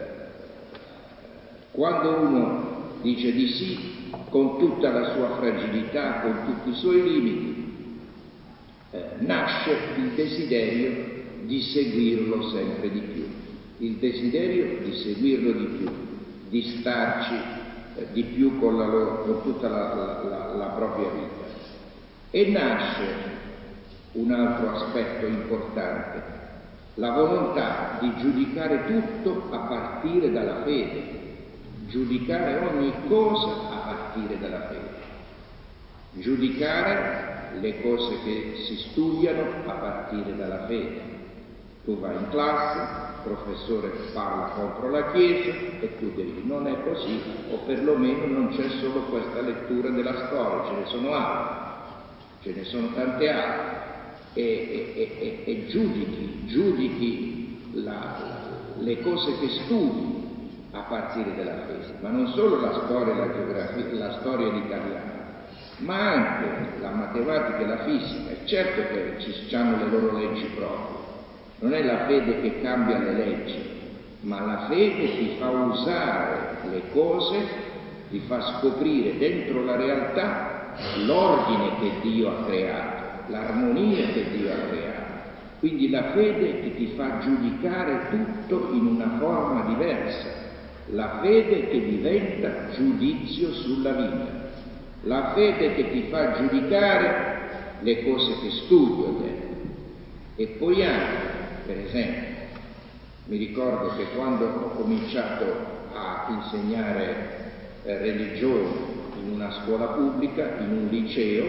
quando uno dice di sì, con tutta la sua fragilità, con tutti i suoi limiti, eh, nasce il desiderio di seguirlo sempre di più, il desiderio di seguirlo di più, di starci eh, di più con, la loro, con tutta la, la, la, la propria vita. E nasce un altro aspetto importante, la volontà di giudicare tutto a partire dalla fede, giudicare ogni cosa a partire dalla fede, giudicare le cose che si studiano a partire dalla fede. Tu vai in classe, il professore parla contro la Chiesa e tu devi, non è così, o perlomeno non c'è solo questa lettura della storia, ce ne sono altre, ce ne sono tante altre, e, e, e, e giudichi, giudichi la, la, le cose che studi a partire dalla fede, ma non solo la storia e la geografia, la storia italiana, ma anche la matematica e la fisica. È certo che ci hanno le loro leggi proprie, non è la fede che cambia le leggi, ma la fede ti fa usare le cose, ti fa scoprire dentro la realtà l'ordine che Dio ha creato, l'armonia che Dio ha creato. Quindi la fede che ti fa giudicare tutto in una forma diversa, la fede che diventa giudizio sulla vita, la fede che ti fa giudicare le cose che studio dentro. E poi anche, per esempio, mi ricordo che quando ho cominciato a insegnare eh, religione in una scuola pubblica, in un liceo,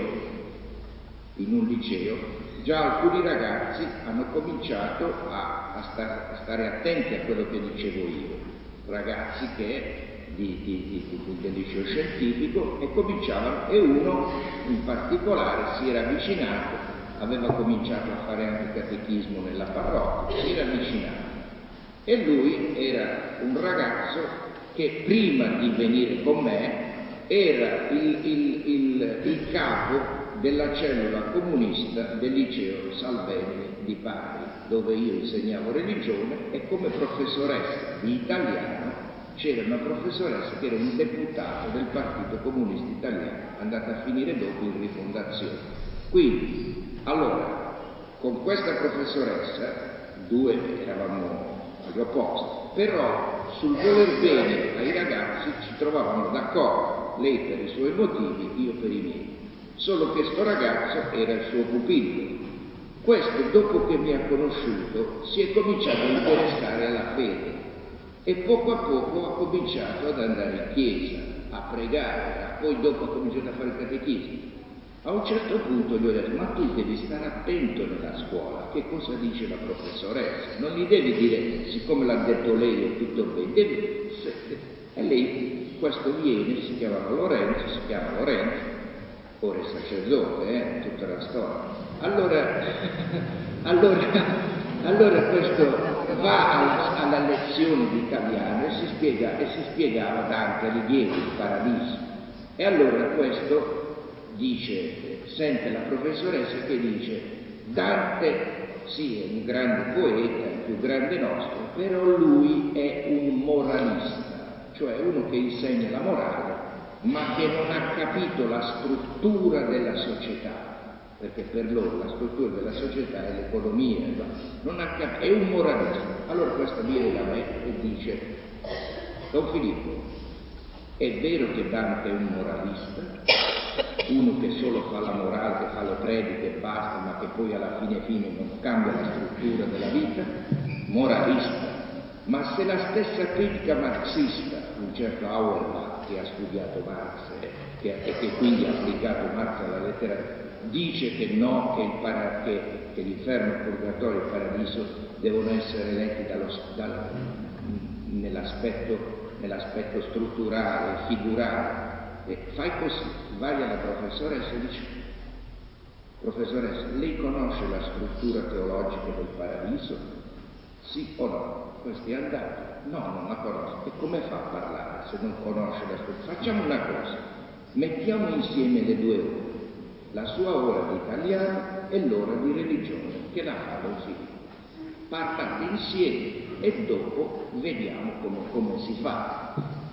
in un liceo, già alcuni ragazzi hanno cominciato a, a, star, a stare attenti a quello che dicevo io, ragazzi che di, di, di, di, del liceo scientifico, e cominciavano, e uno in particolare si era avvicinato, aveva cominciato a fare anche catechismo nella parrocchia, si era avvicinato, e lui era un ragazzo che prima di venire con me era il, il, il, il capo della cellula comunista del liceo Salvemini di Bari, dove io insegnavo religione, e come professoressa di italiano c'era una professoressa che era un deputato del Partito Comunista Italiano, andata a finire dopo in Rifondazione. Quindi, allora, con questa professoressa, due eravamo agli opposti, però sul voler bene ai ragazzi ci trovavamo d'accordo, lei per i suoi motivi, io per i miei. Solo che sto ragazzo era il suo pupillo. Questo, dopo che mi ha conosciuto, si è cominciato a interessare alla fede e poco a poco ha cominciato ad andare in chiesa, a pregare, poi dopo ha cominciato a fare il catechismo. A un certo punto gli ho detto: ma tu devi stare attento nella scuola, che cosa dice la professoressa, non gli devi dire siccome l'ha detto lei è tutto bene, devi... E lei, questo viene, si chiamava Lorenzo, si chiama Lorenzo, ora è sacerdote, eh, tutta la storia. Allora, allora, allora questo va alla, alla lezione di italiano e si spiega, e si spiegava Dante Alighieri, il Paradiso. E allora questo dice, sente la professoressa che dice: Dante sì, è un grande poeta, il più grande nostro, però lui è un moralista, cioè uno che insegna la morale, ma che non ha capito la struttura della società, perché per loro la struttura della società è l'economia, non ha cap- è un moralista. Allora questo viene da me e dice: Don Filippo, è vero che Dante è un moralista? Uno che solo fa la morale, che fa le prediche e basta, ma che poi alla fine fine non cambia la struttura della vita? Moralista. Ma se la stessa critica marxista, un certo Auerbach che ha studiato Marx, eh, che, e che quindi ha applicato Marx alla lettera, dice che no, che, il para, che, che l'inferno, il purgatorio e il paradiso devono essere letti dallo, dal, nell'aspetto, nell'aspetto strutturale, figurale. E fai così, vai alla professoressa e dici: professoressa, lei conosce la struttura teologica del paradiso? Sì o no? Questo è andato. No, non la conosco. E come fa a parlare se non conosce la struttura? Facciamo una cosa, mettiamo insieme le due ore, la sua ora di italiano e l'ora di religione, che la fa così. Parlate insieme e dopo vediamo come, come si fa.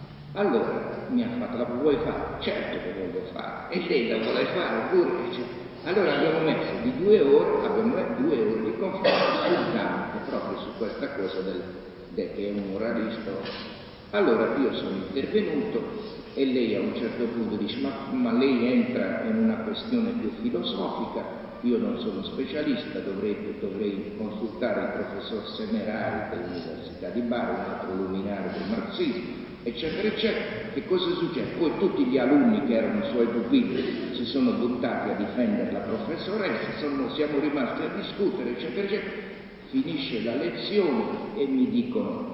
Allora mi ha fatto: la vuoi fare? Certo che voglio fare. E lei la vuole fare pure? Cioè, allora abbiamo messo di due ore, abbiamo messo due ore di confronto sul Dante, proprio su questa cosa del, del, che è un moralista. Allora io sono intervenuto e lei a un certo punto dice: ma, ma lei entra in una questione più filosofica, io non sono specialista, dovrei, dovrei consultare il professor Semerari dell'Università di Bari, un altro luminario del marxismo, eccetera eccetera. Che cosa succede? Poi tutti gli alunni che erano suoi pupilli si sono buttati a difendere la professoressa, sono, siamo rimasti a discutere, eccetera eccetera. Finisce la lezione e mi dicono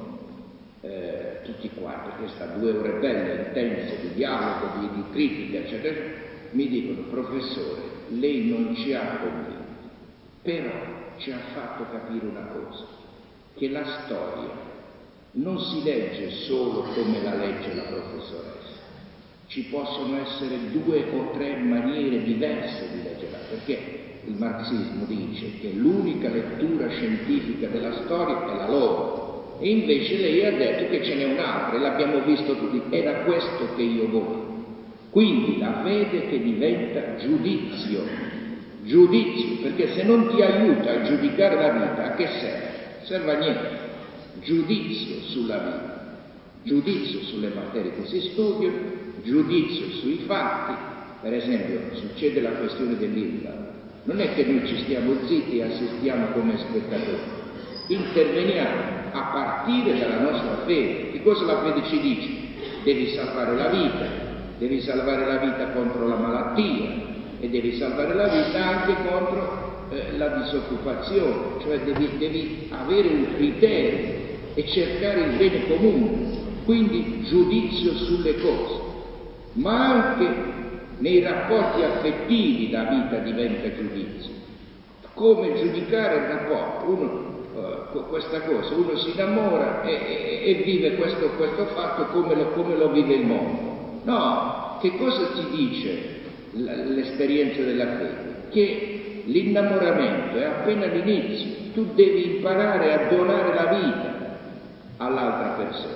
eh, tutti quanti, perché sta due ore belle, intense, di dialogo, di, di critica, eccetera, mi dicono: professore, lei non ci ha convinto, però ci ha fatto capire una cosa, che la storia non si legge solo come la legge la professoressa, ci possono essere due o tre maniere diverse di leggerla, perché il marxismo dice che l'unica lettura scientifica della storia è la loro, e invece lei ha detto che ce n'è un'altra, e l'abbiamo visto tutti. Era questo che io volevo. Quindi la fede che diventa giudizio, giudizio, perché se non ti aiuta a giudicare la vita, a che serve? Serve a niente. Giudizio sulla vita, giudizio sulle materie che si studiano, giudizio sui fatti. Per esempio, succede la questione dell'Islam, non è che noi ci stiamo zitti e assistiamo come spettatori, interveniamo a partire dalla nostra fede. Che cosa la fede ci dice? Devi salvare la vita, devi salvare la vita contro la malattia e devi salvare la vita anche contro eh, la disoccupazione, cioè devi, devi avere un criterio e cercare il bene comune, quindi giudizio sulle cose, ma anche nei rapporti affettivi la vita diventa giudizio. Come giudicare il rapporto? Uno, uh, questa cosa, uno si innamora e, e, e vive questo, questo fatto come lo, come lo vive il mondo. No, che cosa ti dice l'esperienza della fede? Che l'innamoramento è appena l'inizio, tu devi imparare a donare la vita all'altra persona.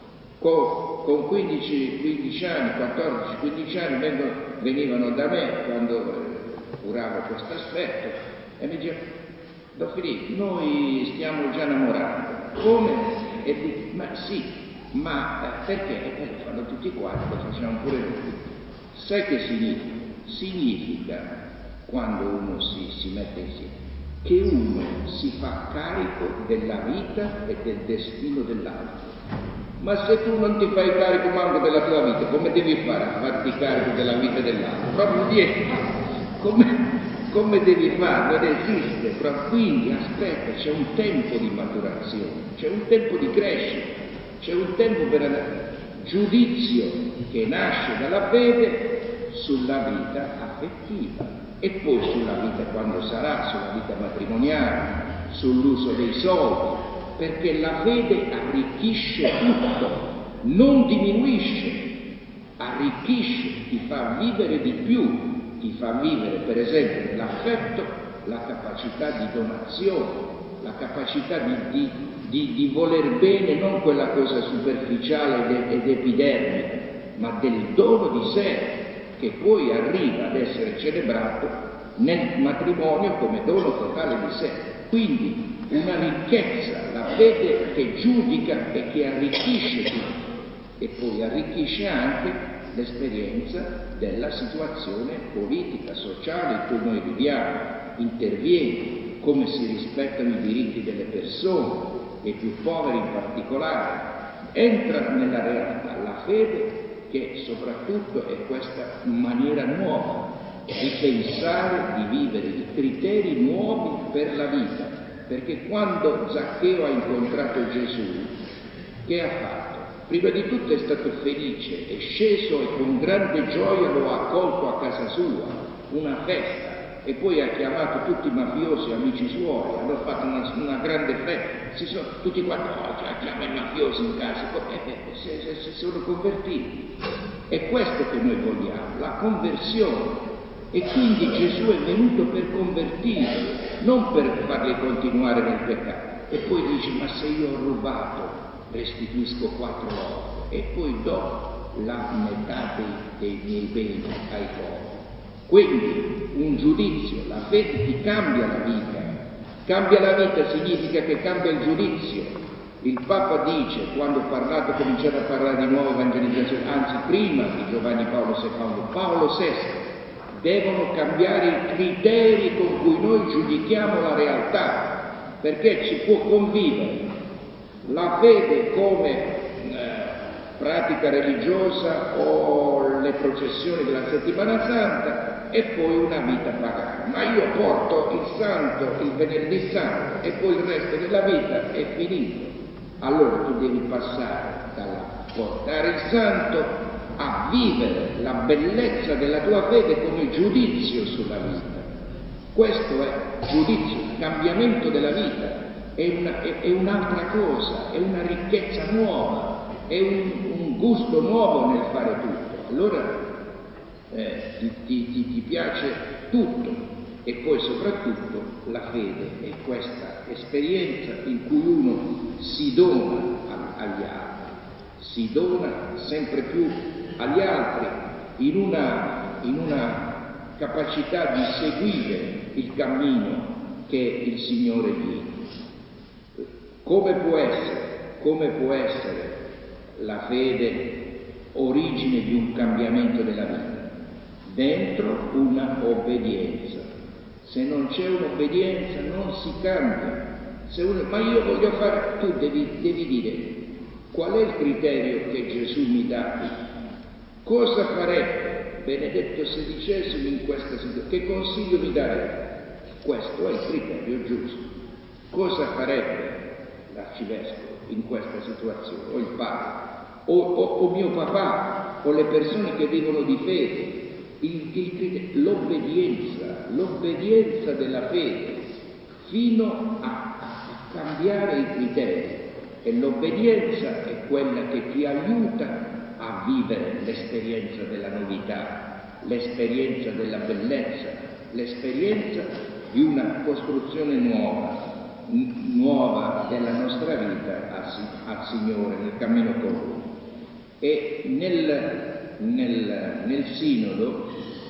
Con, con quindici, quindici anni, quattordici, quindici anni vengono, venivano da me quando eh, curavo questo aspetto e mi dicevano: Don Filippo, noi stiamo già innamorando. Come? E dico: ma sì, ma eh, perché? E lo fanno tutti quanti, lo facciamo pure noi. Sai che significa? Significa, quando uno si, si mette insieme, che uno si fa carico della vita e del destino dell'altro. Ma se tu non ti fai carico manco della tua vita, come devi fare a farti carico della vita dell'altro? Proprio niente. Come, come devi fare? Non esiste. Proprio. Quindi aspetta, c'è un tempo di maturazione, c'è un tempo di crescita, c'è un tempo per andare. Giudizio che nasce dalla fede sulla vita affettiva e poi sulla vita quando sarà, sulla vita matrimoniale, sull'uso dei soldi, perché la fede arricchisce tutto, non diminuisce, arricchisce, ti fa vivere di più, ti fa vivere per esempio nell'affetto la capacità di donazione, la capacità di, di, di, di voler bene, non quella cosa superficiale ed, ed epidermica, ma del dono di sé, che poi arriva ad essere celebrato nel matrimonio come dono totale di sé. Quindi una ricchezza, la fede che giudica e che arricchisce tutto, e poi arricchisce anche l'esperienza della situazione politica, sociale in cui noi viviamo, interviene, come si rispettano i diritti delle persone, dei più poveri in particolare, entra nella realtà la fede che soprattutto è questa maniera nuova di pensare, di vivere, di criteri nuovi per la vita, perché quando Zaccheo ha incontrato Gesù, che ha fatto? Prima di tutto è stato felice, è sceso e con grande gioia lo ha accolto a casa sua, una festa, e poi ha chiamato tutti i mafiosi, amici suoi, hanno fatto una, una grande festa, si sono tutti quanti, oh, cioè, chiama i mafiosi in casa, e, e, se, se, si sono convertiti. È questo che noi vogliamo, la conversione. E quindi Gesù è venuto per convertirli, non per farli continuare nel peccato. E poi dice, ma se io ho rubato, restituisco quattro volte e poi do la metà dei, dei miei beni ai poveri. Quindi un giudizio, la fede ti cambia la vita. Cambia la vita significa che cambia il giudizio. Il Papa dice, quando ha parlato, cominciato a parlare di nuova evangelizzazione, anzi prima di Giovanni Paolo secondo, Paolo sesto, devono cambiare i criteri con cui noi giudichiamo la realtà, perché ci può convivere la fede come eh, pratica religiosa o le processioni della settimana santa e poi una vita pagana. Ma io porto il santo, il venerdì santo, e poi il resto della vita è finito. Allora tu devi passare dal portare il santo a vivere la bellezza della tua fede come giudizio sulla vita. Questo è giudizio, cambiamento della vita, è, una, è, è un'altra cosa, è una ricchezza nuova, è un, un gusto nuovo nel fare tutto. Allora eh, ti, ti, ti, ti piace tutto. E poi soprattutto la fede è questa esperienza in cui uno si dona agli altri, si dona sempre più agli altri in una, in una capacità di seguire il cammino che il Signore gli dice. Come può essere, come può essere la fede origine di un cambiamento della vita? Dentro una obbedienza. Se non c'è un'obbedienza non si cambia. Se uno, ma io voglio fare, tu devi, devi dire qual è il criterio che Gesù mi dà. Cosa farebbe Benedetto sedicesimo in questa situazione? Che consiglio mi darebbe? Questo è il criterio giusto. Cosa farebbe l'arcivescovo in questa situazione, o il padre, o, o, o mio papà, o le persone che vivono di fede? Il, il, l'obbedienza, l'obbedienza della fede fino a, a cambiare i criteri, e l'obbedienza è quella che ti aiuta a vivere l'esperienza della novità, l'esperienza della bellezza, l'esperienza di una costruzione nuova, n- nuova della nostra vita al, al Signore, nel cammino con Lui. E nel Nel, nel sinodo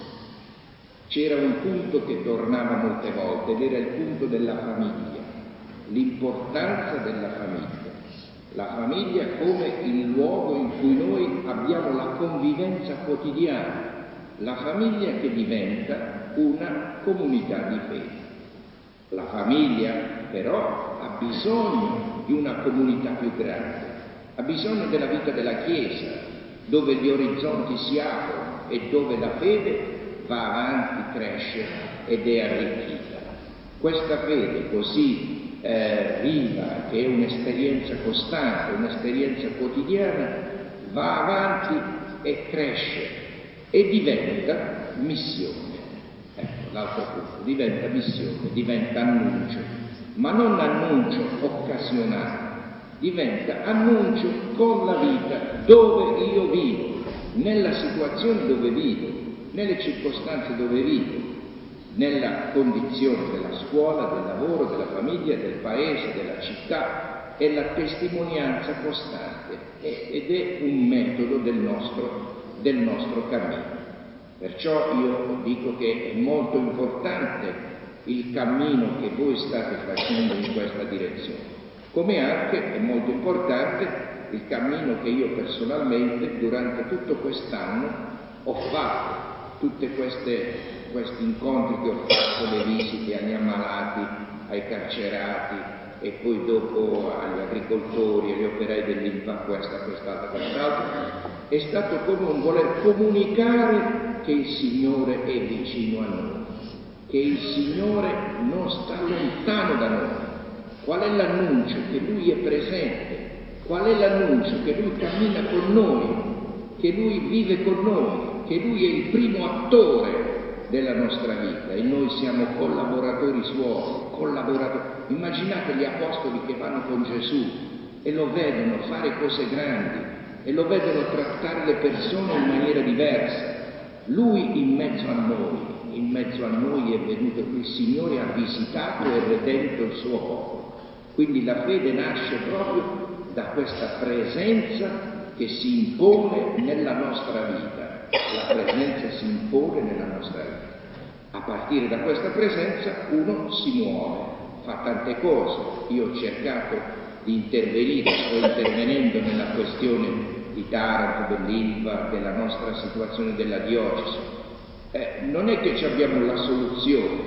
c'era un punto che tornava molte volte ed era il punto della famiglia, l'importanza della famiglia, la famiglia come il luogo in cui noi abbiamo la convivenza quotidiana, la famiglia che diventa una comunità di fede. La famiglia però ha bisogno di una comunità più grande, ha bisogno della vita della Chiesa, dove gli orizzonti si aprono e dove la fede va avanti, cresce ed è arricchita. Questa fede così eh, viva, che è un'esperienza costante, un'esperienza quotidiana, va avanti e cresce e diventa missione. Ecco, l'altro punto, diventa missione, diventa annuncio, ma non annuncio occasionale, diventa annuncio con la vita dove io vivo, nella situazione dove vivo, nelle circostanze dove vivo, nella condizione della scuola, del lavoro, della famiglia, del paese, della città. È la testimonianza costante ed è un metodo del nostro, del nostro cammino. Perciò io dico che è molto importante il cammino che voi state facendo in questa direzione. Come anche è molto importante il cammino che io personalmente durante tutto quest'anno ho fatto, tutte queste questi incontri che ho fatto, le visite agli ammalati, ai carcerati e poi dopo agli agricoltori, agli operai dell'Ilva, questa, quest'altra, quest'altra. È stato come un voler comunicare che il Signore è vicino a noi, che il Signore non sta lontano da noi. Qual è l'annuncio? Che Lui è presente. Qual è l'annuncio? Che Lui cammina con noi, che Lui vive con noi, che Lui è il primo attore della nostra vita e noi siamo collaboratori suoi, collaboratori. Immaginate gli apostoli che vanno con Gesù e lo vedono fare cose grandi e lo vedono trattare le persone in maniera diversa. Lui in mezzo a noi, in mezzo a noi è venuto, il Signore ha visitato e redento il suo popolo. Quindi la fede nasce proprio da questa presenza che si impone nella nostra vita. La presenza si impone nella nostra vita. A partire da questa presenza uno si muove, fa tante cose. Io ho cercato di intervenire, sto intervenendo nella questione di Taranto, dell'Ilva, della nostra situazione della diocesi. Eh, non è che ci abbiamo la soluzione,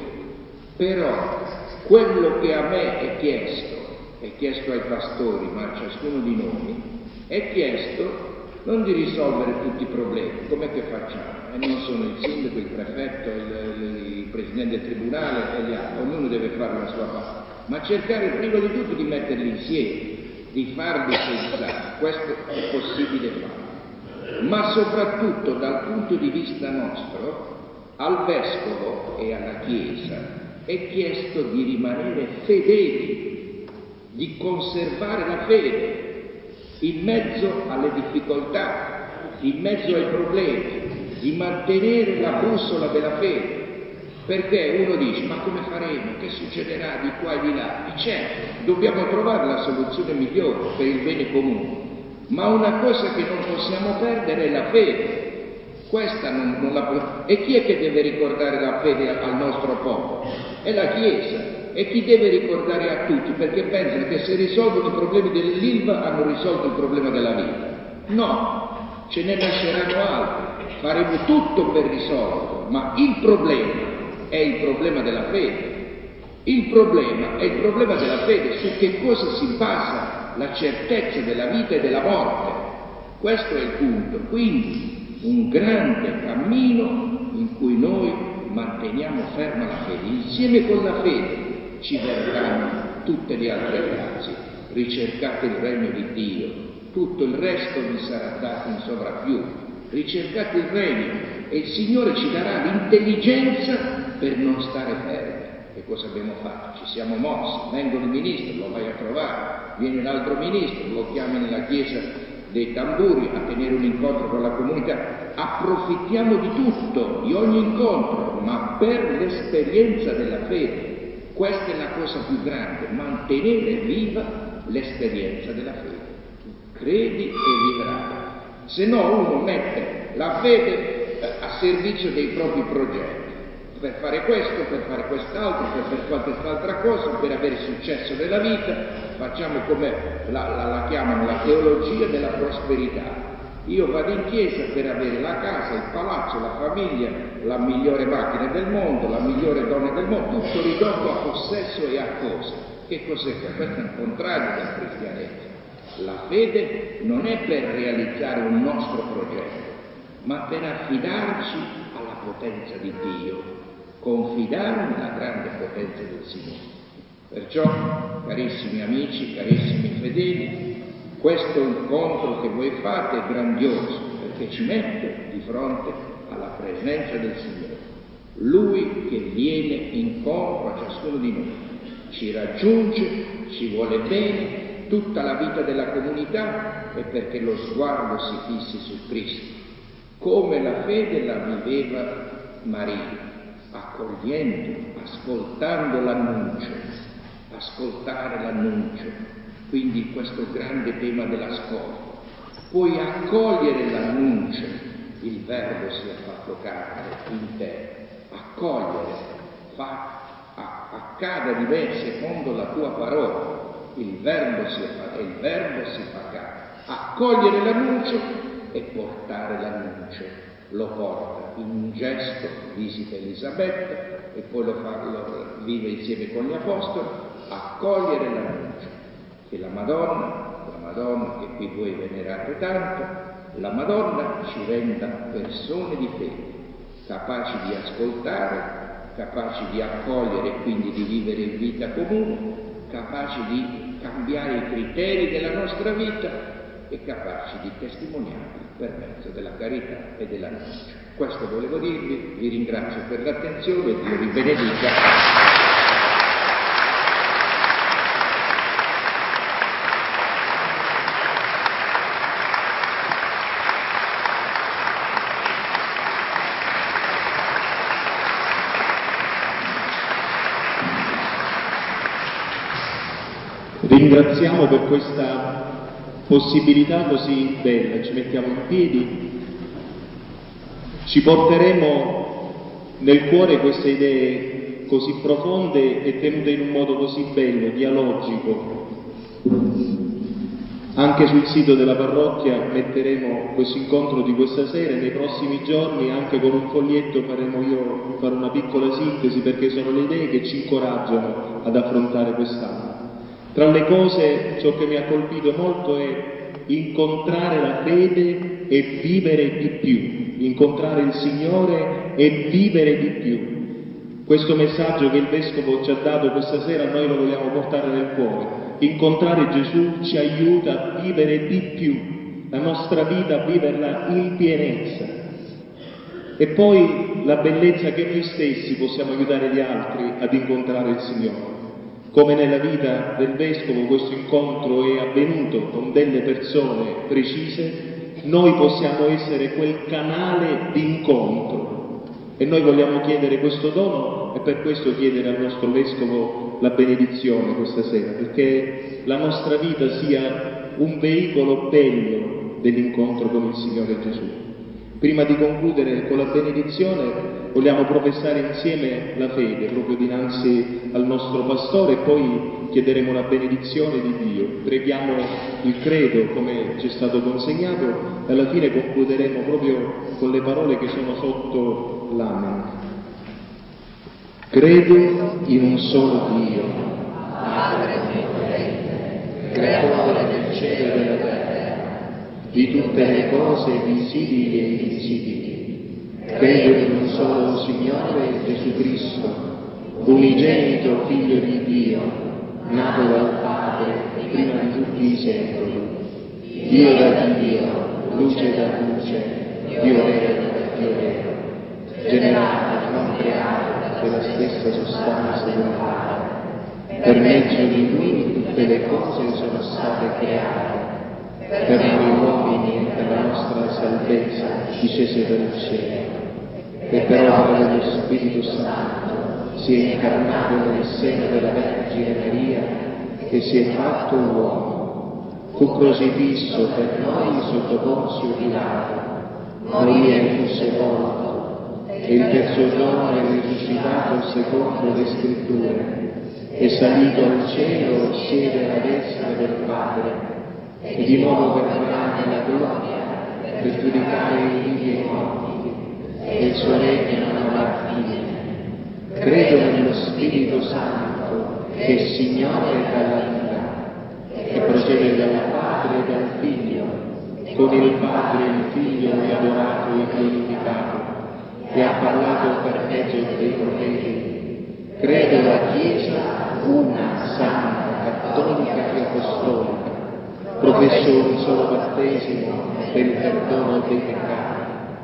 però quello che a me è chiesto, è chiesto ai pastori, ma a ciascuno di noi, è chiesto non di risolvere tutti i problemi, com'è che facciamo? E non sono il sindaco, il prefetto, il, il, il presidente del tribunale e gli altri, ognuno deve fare la sua parte, ma cercare prima di tutto di metterli insieme, di farli pensare, questo è possibile fare, ma soprattutto dal punto di vista nostro, al Vescovo e alla Chiesa è chiesto di rimanere fedeli, di conservare la fede, in mezzo alle difficoltà, in mezzo ai problemi, di mantenere la bussola della fede, perché uno dice ma come faremo, che succederà di qua e di là, e certo, dobbiamo trovare la soluzione migliore per il bene comune, ma una cosa che non possiamo perdere è la fede, questa non, non la, e chi è che deve ricordare la fede al nostro popolo? È la Chiesa. E chi deve ricordare a tutti, perché pensano che se risolvono i problemi dell'Ilva hanno risolto il problema della vita. No, ce ne nasceranno altri, faremo tutto per risolverlo, ma il problema è il problema della fede. Il problema è il problema della fede, su che cosa si basa la certezza della vita e della morte. Questo è il punto. Quindi un grande cammino in cui noi manteniamo ferma la fede, insieme con la fede ci verranno tutte le altre grazie. Ricercate il regno di Dio, tutto il resto vi sarà dato in sovrappiù. Ricercate il regno e il Signore ci darà l'intelligenza per non stare fermi. Che cosa abbiamo fatto? Ci siamo mossi, vengono il ministro, lo vai a trovare, viene l'altro ministro, lo chiami nella chiesa dei tamburi a tenere un incontro con la comunità. Approfittiamo di tutto, di ogni incontro, ma per l'esperienza della fede. Questa è la cosa più grande, mantenere viva l'esperienza della fede. Credi e vivrai. Se no uno mette la fede a servizio dei propri progetti, per fare questo, per fare quest'altro, per fare qualche cosa, per avere successo nella vita. Facciamo come la, la, la chiamano la teologia della prosperità. Io vado in chiesa per avere la casa, il palazzo, la famiglia, la migliore macchina del mondo, la migliore donna del mondo, tutto ridotto a possesso e a cose. Che cos'è questo? Questo è il contrario del cristianesimo. La fede non è per realizzare un nostro progetto, ma per affidarci alla potenza di Dio, confidare nella grande potenza del Signore. Perciò, carissimi amici, carissimi fedeli, questo incontro che voi fate è grandioso, perché ci mette di fronte alla presenza del Signore. Lui che viene incontro a ciascuno di noi, ci raggiunge, ci vuole bene, tutta la vita della comunità è perché lo sguardo si fissi su Cristo, come la fede la viveva Maria, accogliendo, ascoltando l'annuncio, ascoltare l'annuncio. Quindi questo grande tema dell'ascolto. Puoi accogliere l'annuncio, il Verbo si è fatto carne in te, accogliere, fa, accada di me secondo la tua parola, il Verbo si è fatto, e il Verbo si fa carne. Accogliere l'annuncio e portare l'annuncio, lo porta in un gesto, visita Elisabetta e poi lo, fa, lo vive insieme con gli apostoli. accogliere l'annuncio che la Madonna, la Madonna che qui voi venerate tanto, la Madonna ci renda persone di fede, capaci di ascoltare, capaci di accogliere e quindi di vivere in vita comune, capaci di cambiare i criteri della nostra vita e capaci di testimoniarli per mezzo della carità e dell'annuncio. Questo volevo dirvi, vi ringrazio per l'attenzione e Dio vi benedica. Ringraziamo per questa possibilità così bella, ci mettiamo in piedi, ci porteremo nel cuore queste idee così profonde e tenute in un modo così bello, dialogico. Anche sul sito della parrocchia metteremo questo incontro di questa sera e nei prossimi giorni anche con un foglietto faremo io farò una piccola sintesi, perché sono le idee che ci incoraggiano ad affrontare quest'anno. Tra le cose, ciò che mi ha colpito molto è incontrare la fede e vivere di più, incontrare il Signore e vivere di più. Questo messaggio che il Vescovo ci ha dato questa sera noi lo vogliamo portare nel cuore. Incontrare Gesù ci aiuta a vivere di più, la nostra vita a viverla in pienezza. E poi la bellezza che noi stessi possiamo aiutare gli altri ad incontrare il Signore. Come nella vita del Vescovo questo incontro è avvenuto con delle persone precise, noi possiamo essere quel canale di incontro. E noi vogliamo chiedere questo dono e per questo chiedere al nostro Vescovo la benedizione questa sera, perché la nostra vita sia un veicolo bello dell'incontro con il Signore Gesù. Prima di concludere con la benedizione vogliamo professare insieme la fede proprio dinanzi al nostro pastore e poi chiederemo la benedizione di Dio. Preghiamo il credo come ci è stato consegnato e alla fine concluderemo proprio con le parole che sono sotto l'amen. Credo in un solo Dio, Padre onnipotente, creatore del cielo e della terra, di tutte le cose visibili e invisibili. Credo in un solo Signore Gesù Cristo, unigenito Figlio di Dio, nato dal Padre prima di tutti i secoli, Dio da Dio, luce da luce, Dio vero da Dio vero, generato, non creato, della stessa sostanza del Padre. Per mezzo di Lui tutte le cose sono state create. Per noi uomini e per la nostra salvezza discese dal cielo, e per opera dello Spirito Santo si è incarnato nel seno della Vergine Maria e si è fatto uomo. Fu crocifisso per noi sotto Ponzio Pilato, morì e fu sepolto, e il terzo giorno è risuscitato secondo le Scritture, è salito al cielo e siede alla destra del Padre, e di nuovo verrà nella gloria per giudicare i vivi e i morti, e il suo regno non avrà fine. Credo nello Spirito Santo, che è Signore dalla vita, che procede dal Padre e dal Figlio, con il Padre e il Figlio è adorato e glorificato, e ha parlato per mezzo dei profeti. Credo la Chiesa, una, santa, cattolica e apostolica. Professo un solo battesimo per il perdono dei peccati.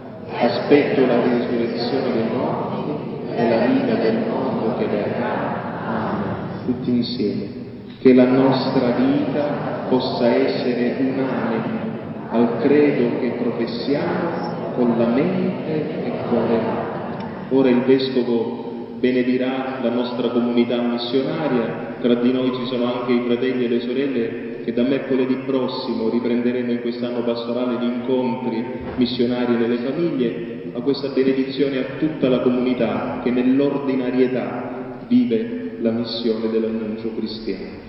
Aspetto la risurrezione dei morti e la vita del mondo che verrà. Amen. Tutti insieme. Che la nostra vita possa essere un amen al credo che professiamo con la mente e con le mani. Ora il Vescovo benedirà la nostra comunità missionaria. Tra di noi ci sono anche i fratelli e le sorelle che da mercoledì prossimo riprenderemo in quest'anno pastorale gli incontri missionari nelle famiglie, ma questa benedizione a tutta la comunità che nell'ordinarietà vive la missione dell'annuncio cristiano.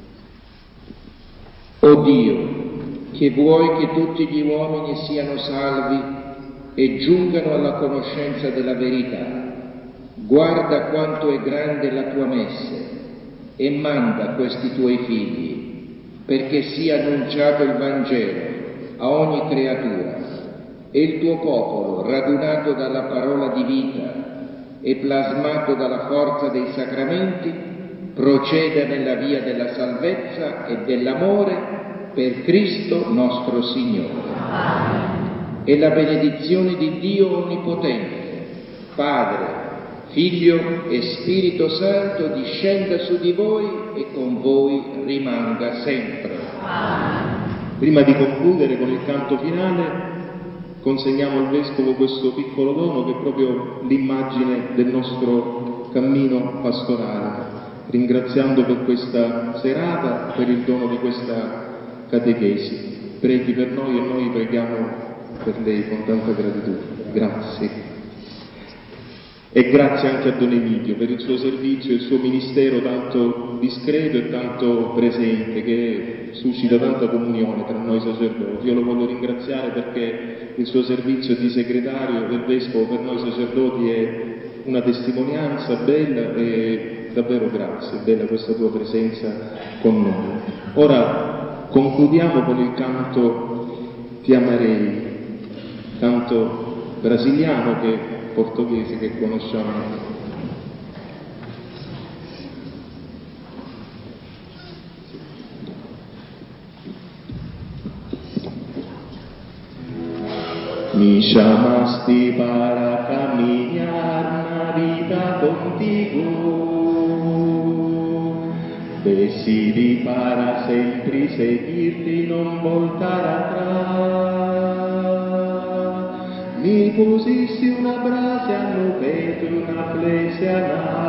O Dio, che vuoi che tutti gli uomini siano salvi e giungano alla conoscenza della verità, guarda quanto è grande la tua messe e manda questi tuoi figli perché sia annunciato il Vangelo a ogni creatura e il tuo popolo, radunato dalla parola di vita e plasmato dalla forza dei sacramenti, proceda nella via della salvezza e dell'amore per Cristo nostro Signore. E la benedizione di Dio Onnipotente, Padre, Figlio e Spirito Santo discenda su di voi e con voi rimanga sempre. Prima di concludere con il canto finale, consegniamo al Vescovo questo piccolo dono che è proprio l'immagine del nostro cammino pastorale, ringraziando per questa serata, per il dono di questa catechesi. Preghi per noi e noi preghiamo per lei con tanta gratitudine. Grazie. E grazie anche a Don Emilio per il suo servizio e il suo ministero tanto discreto e tanto presente, che suscita tanta comunione tra noi sacerdoti. Io lo voglio ringraziare perché il suo servizio di segretario del Vescovo per noi sacerdoti è una testimonianza bella e davvero grazie, è bella questa tua presenza con noi. Ora concludiamo con il canto Ti amerei, canto brasiliano che portoghese che conosciamo. Mi chamaste para caminhar na vida contigo, decidi para sempre seguirte e não voltar atrás. Mi pusiste una braccia no peito, una flecha na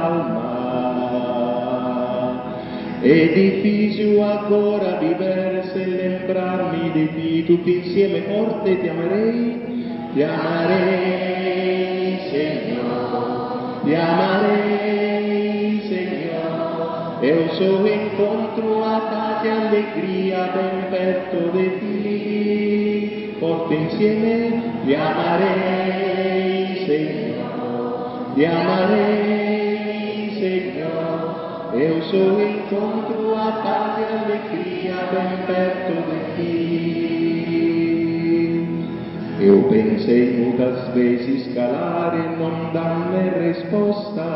alma. È difficile ancora viver se lembrarmi di ti, tutti insieme forte ti amerei, ti amerei, Signor, ti amerei, Signor. Eu só encontro a paz e alegria bem perto de ti. Forte insieme ti amarei, Signor, ti amarei, Signor. Eu só encontro a paz e alegria bem perto de ti. Eu pensei muitas vezes calar e não dar-me resposta.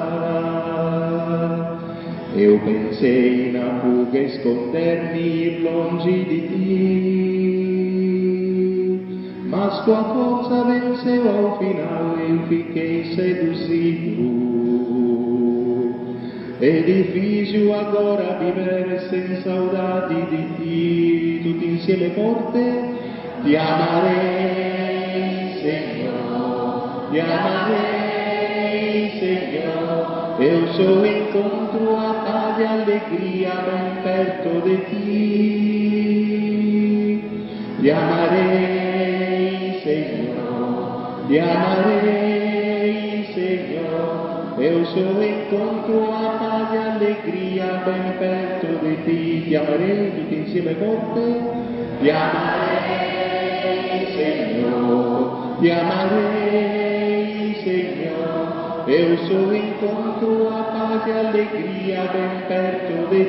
Eu pensei na fuga esconder-me e ir longe de ti. Mas tua força venceu ao final, eu fiquei seduzido. È difficile agora viver sem saudade di ti, tutti insieme forte, ti amarei, Signor, ti amarei, Signor, eu só encontro a paz e alegria bem perto de ti. Ti amarei, Signor, ti amarei, Signor. Eu só encontro a paz e alegria bem perto de ti. Ti amarei, tutti insieme forte. Ti amarei, Signor. Ti amarei, Signor. Eu só encontro a paz e alegria bem perto de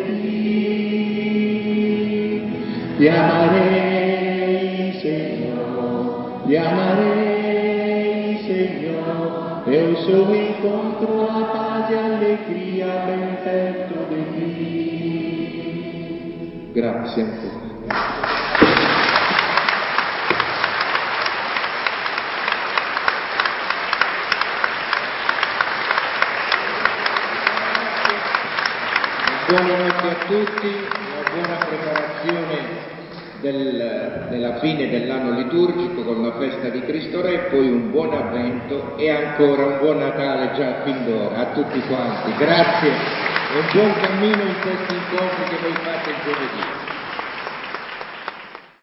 ti. Ti amarei, Signor. Ti amarei, Signor. Eu só encontro a paz e alegria bem perto de ti. Grazie ancora. Buonanotte a tutti, una buona preparazione del, della fine dell'anno liturgico con la festa di Cristo Re, poi un buon avvento e ancora un buon Natale già a fin d'ora a tutti quanti. Grazie e un buon cammino in questi incontri che voi fate il giovedì.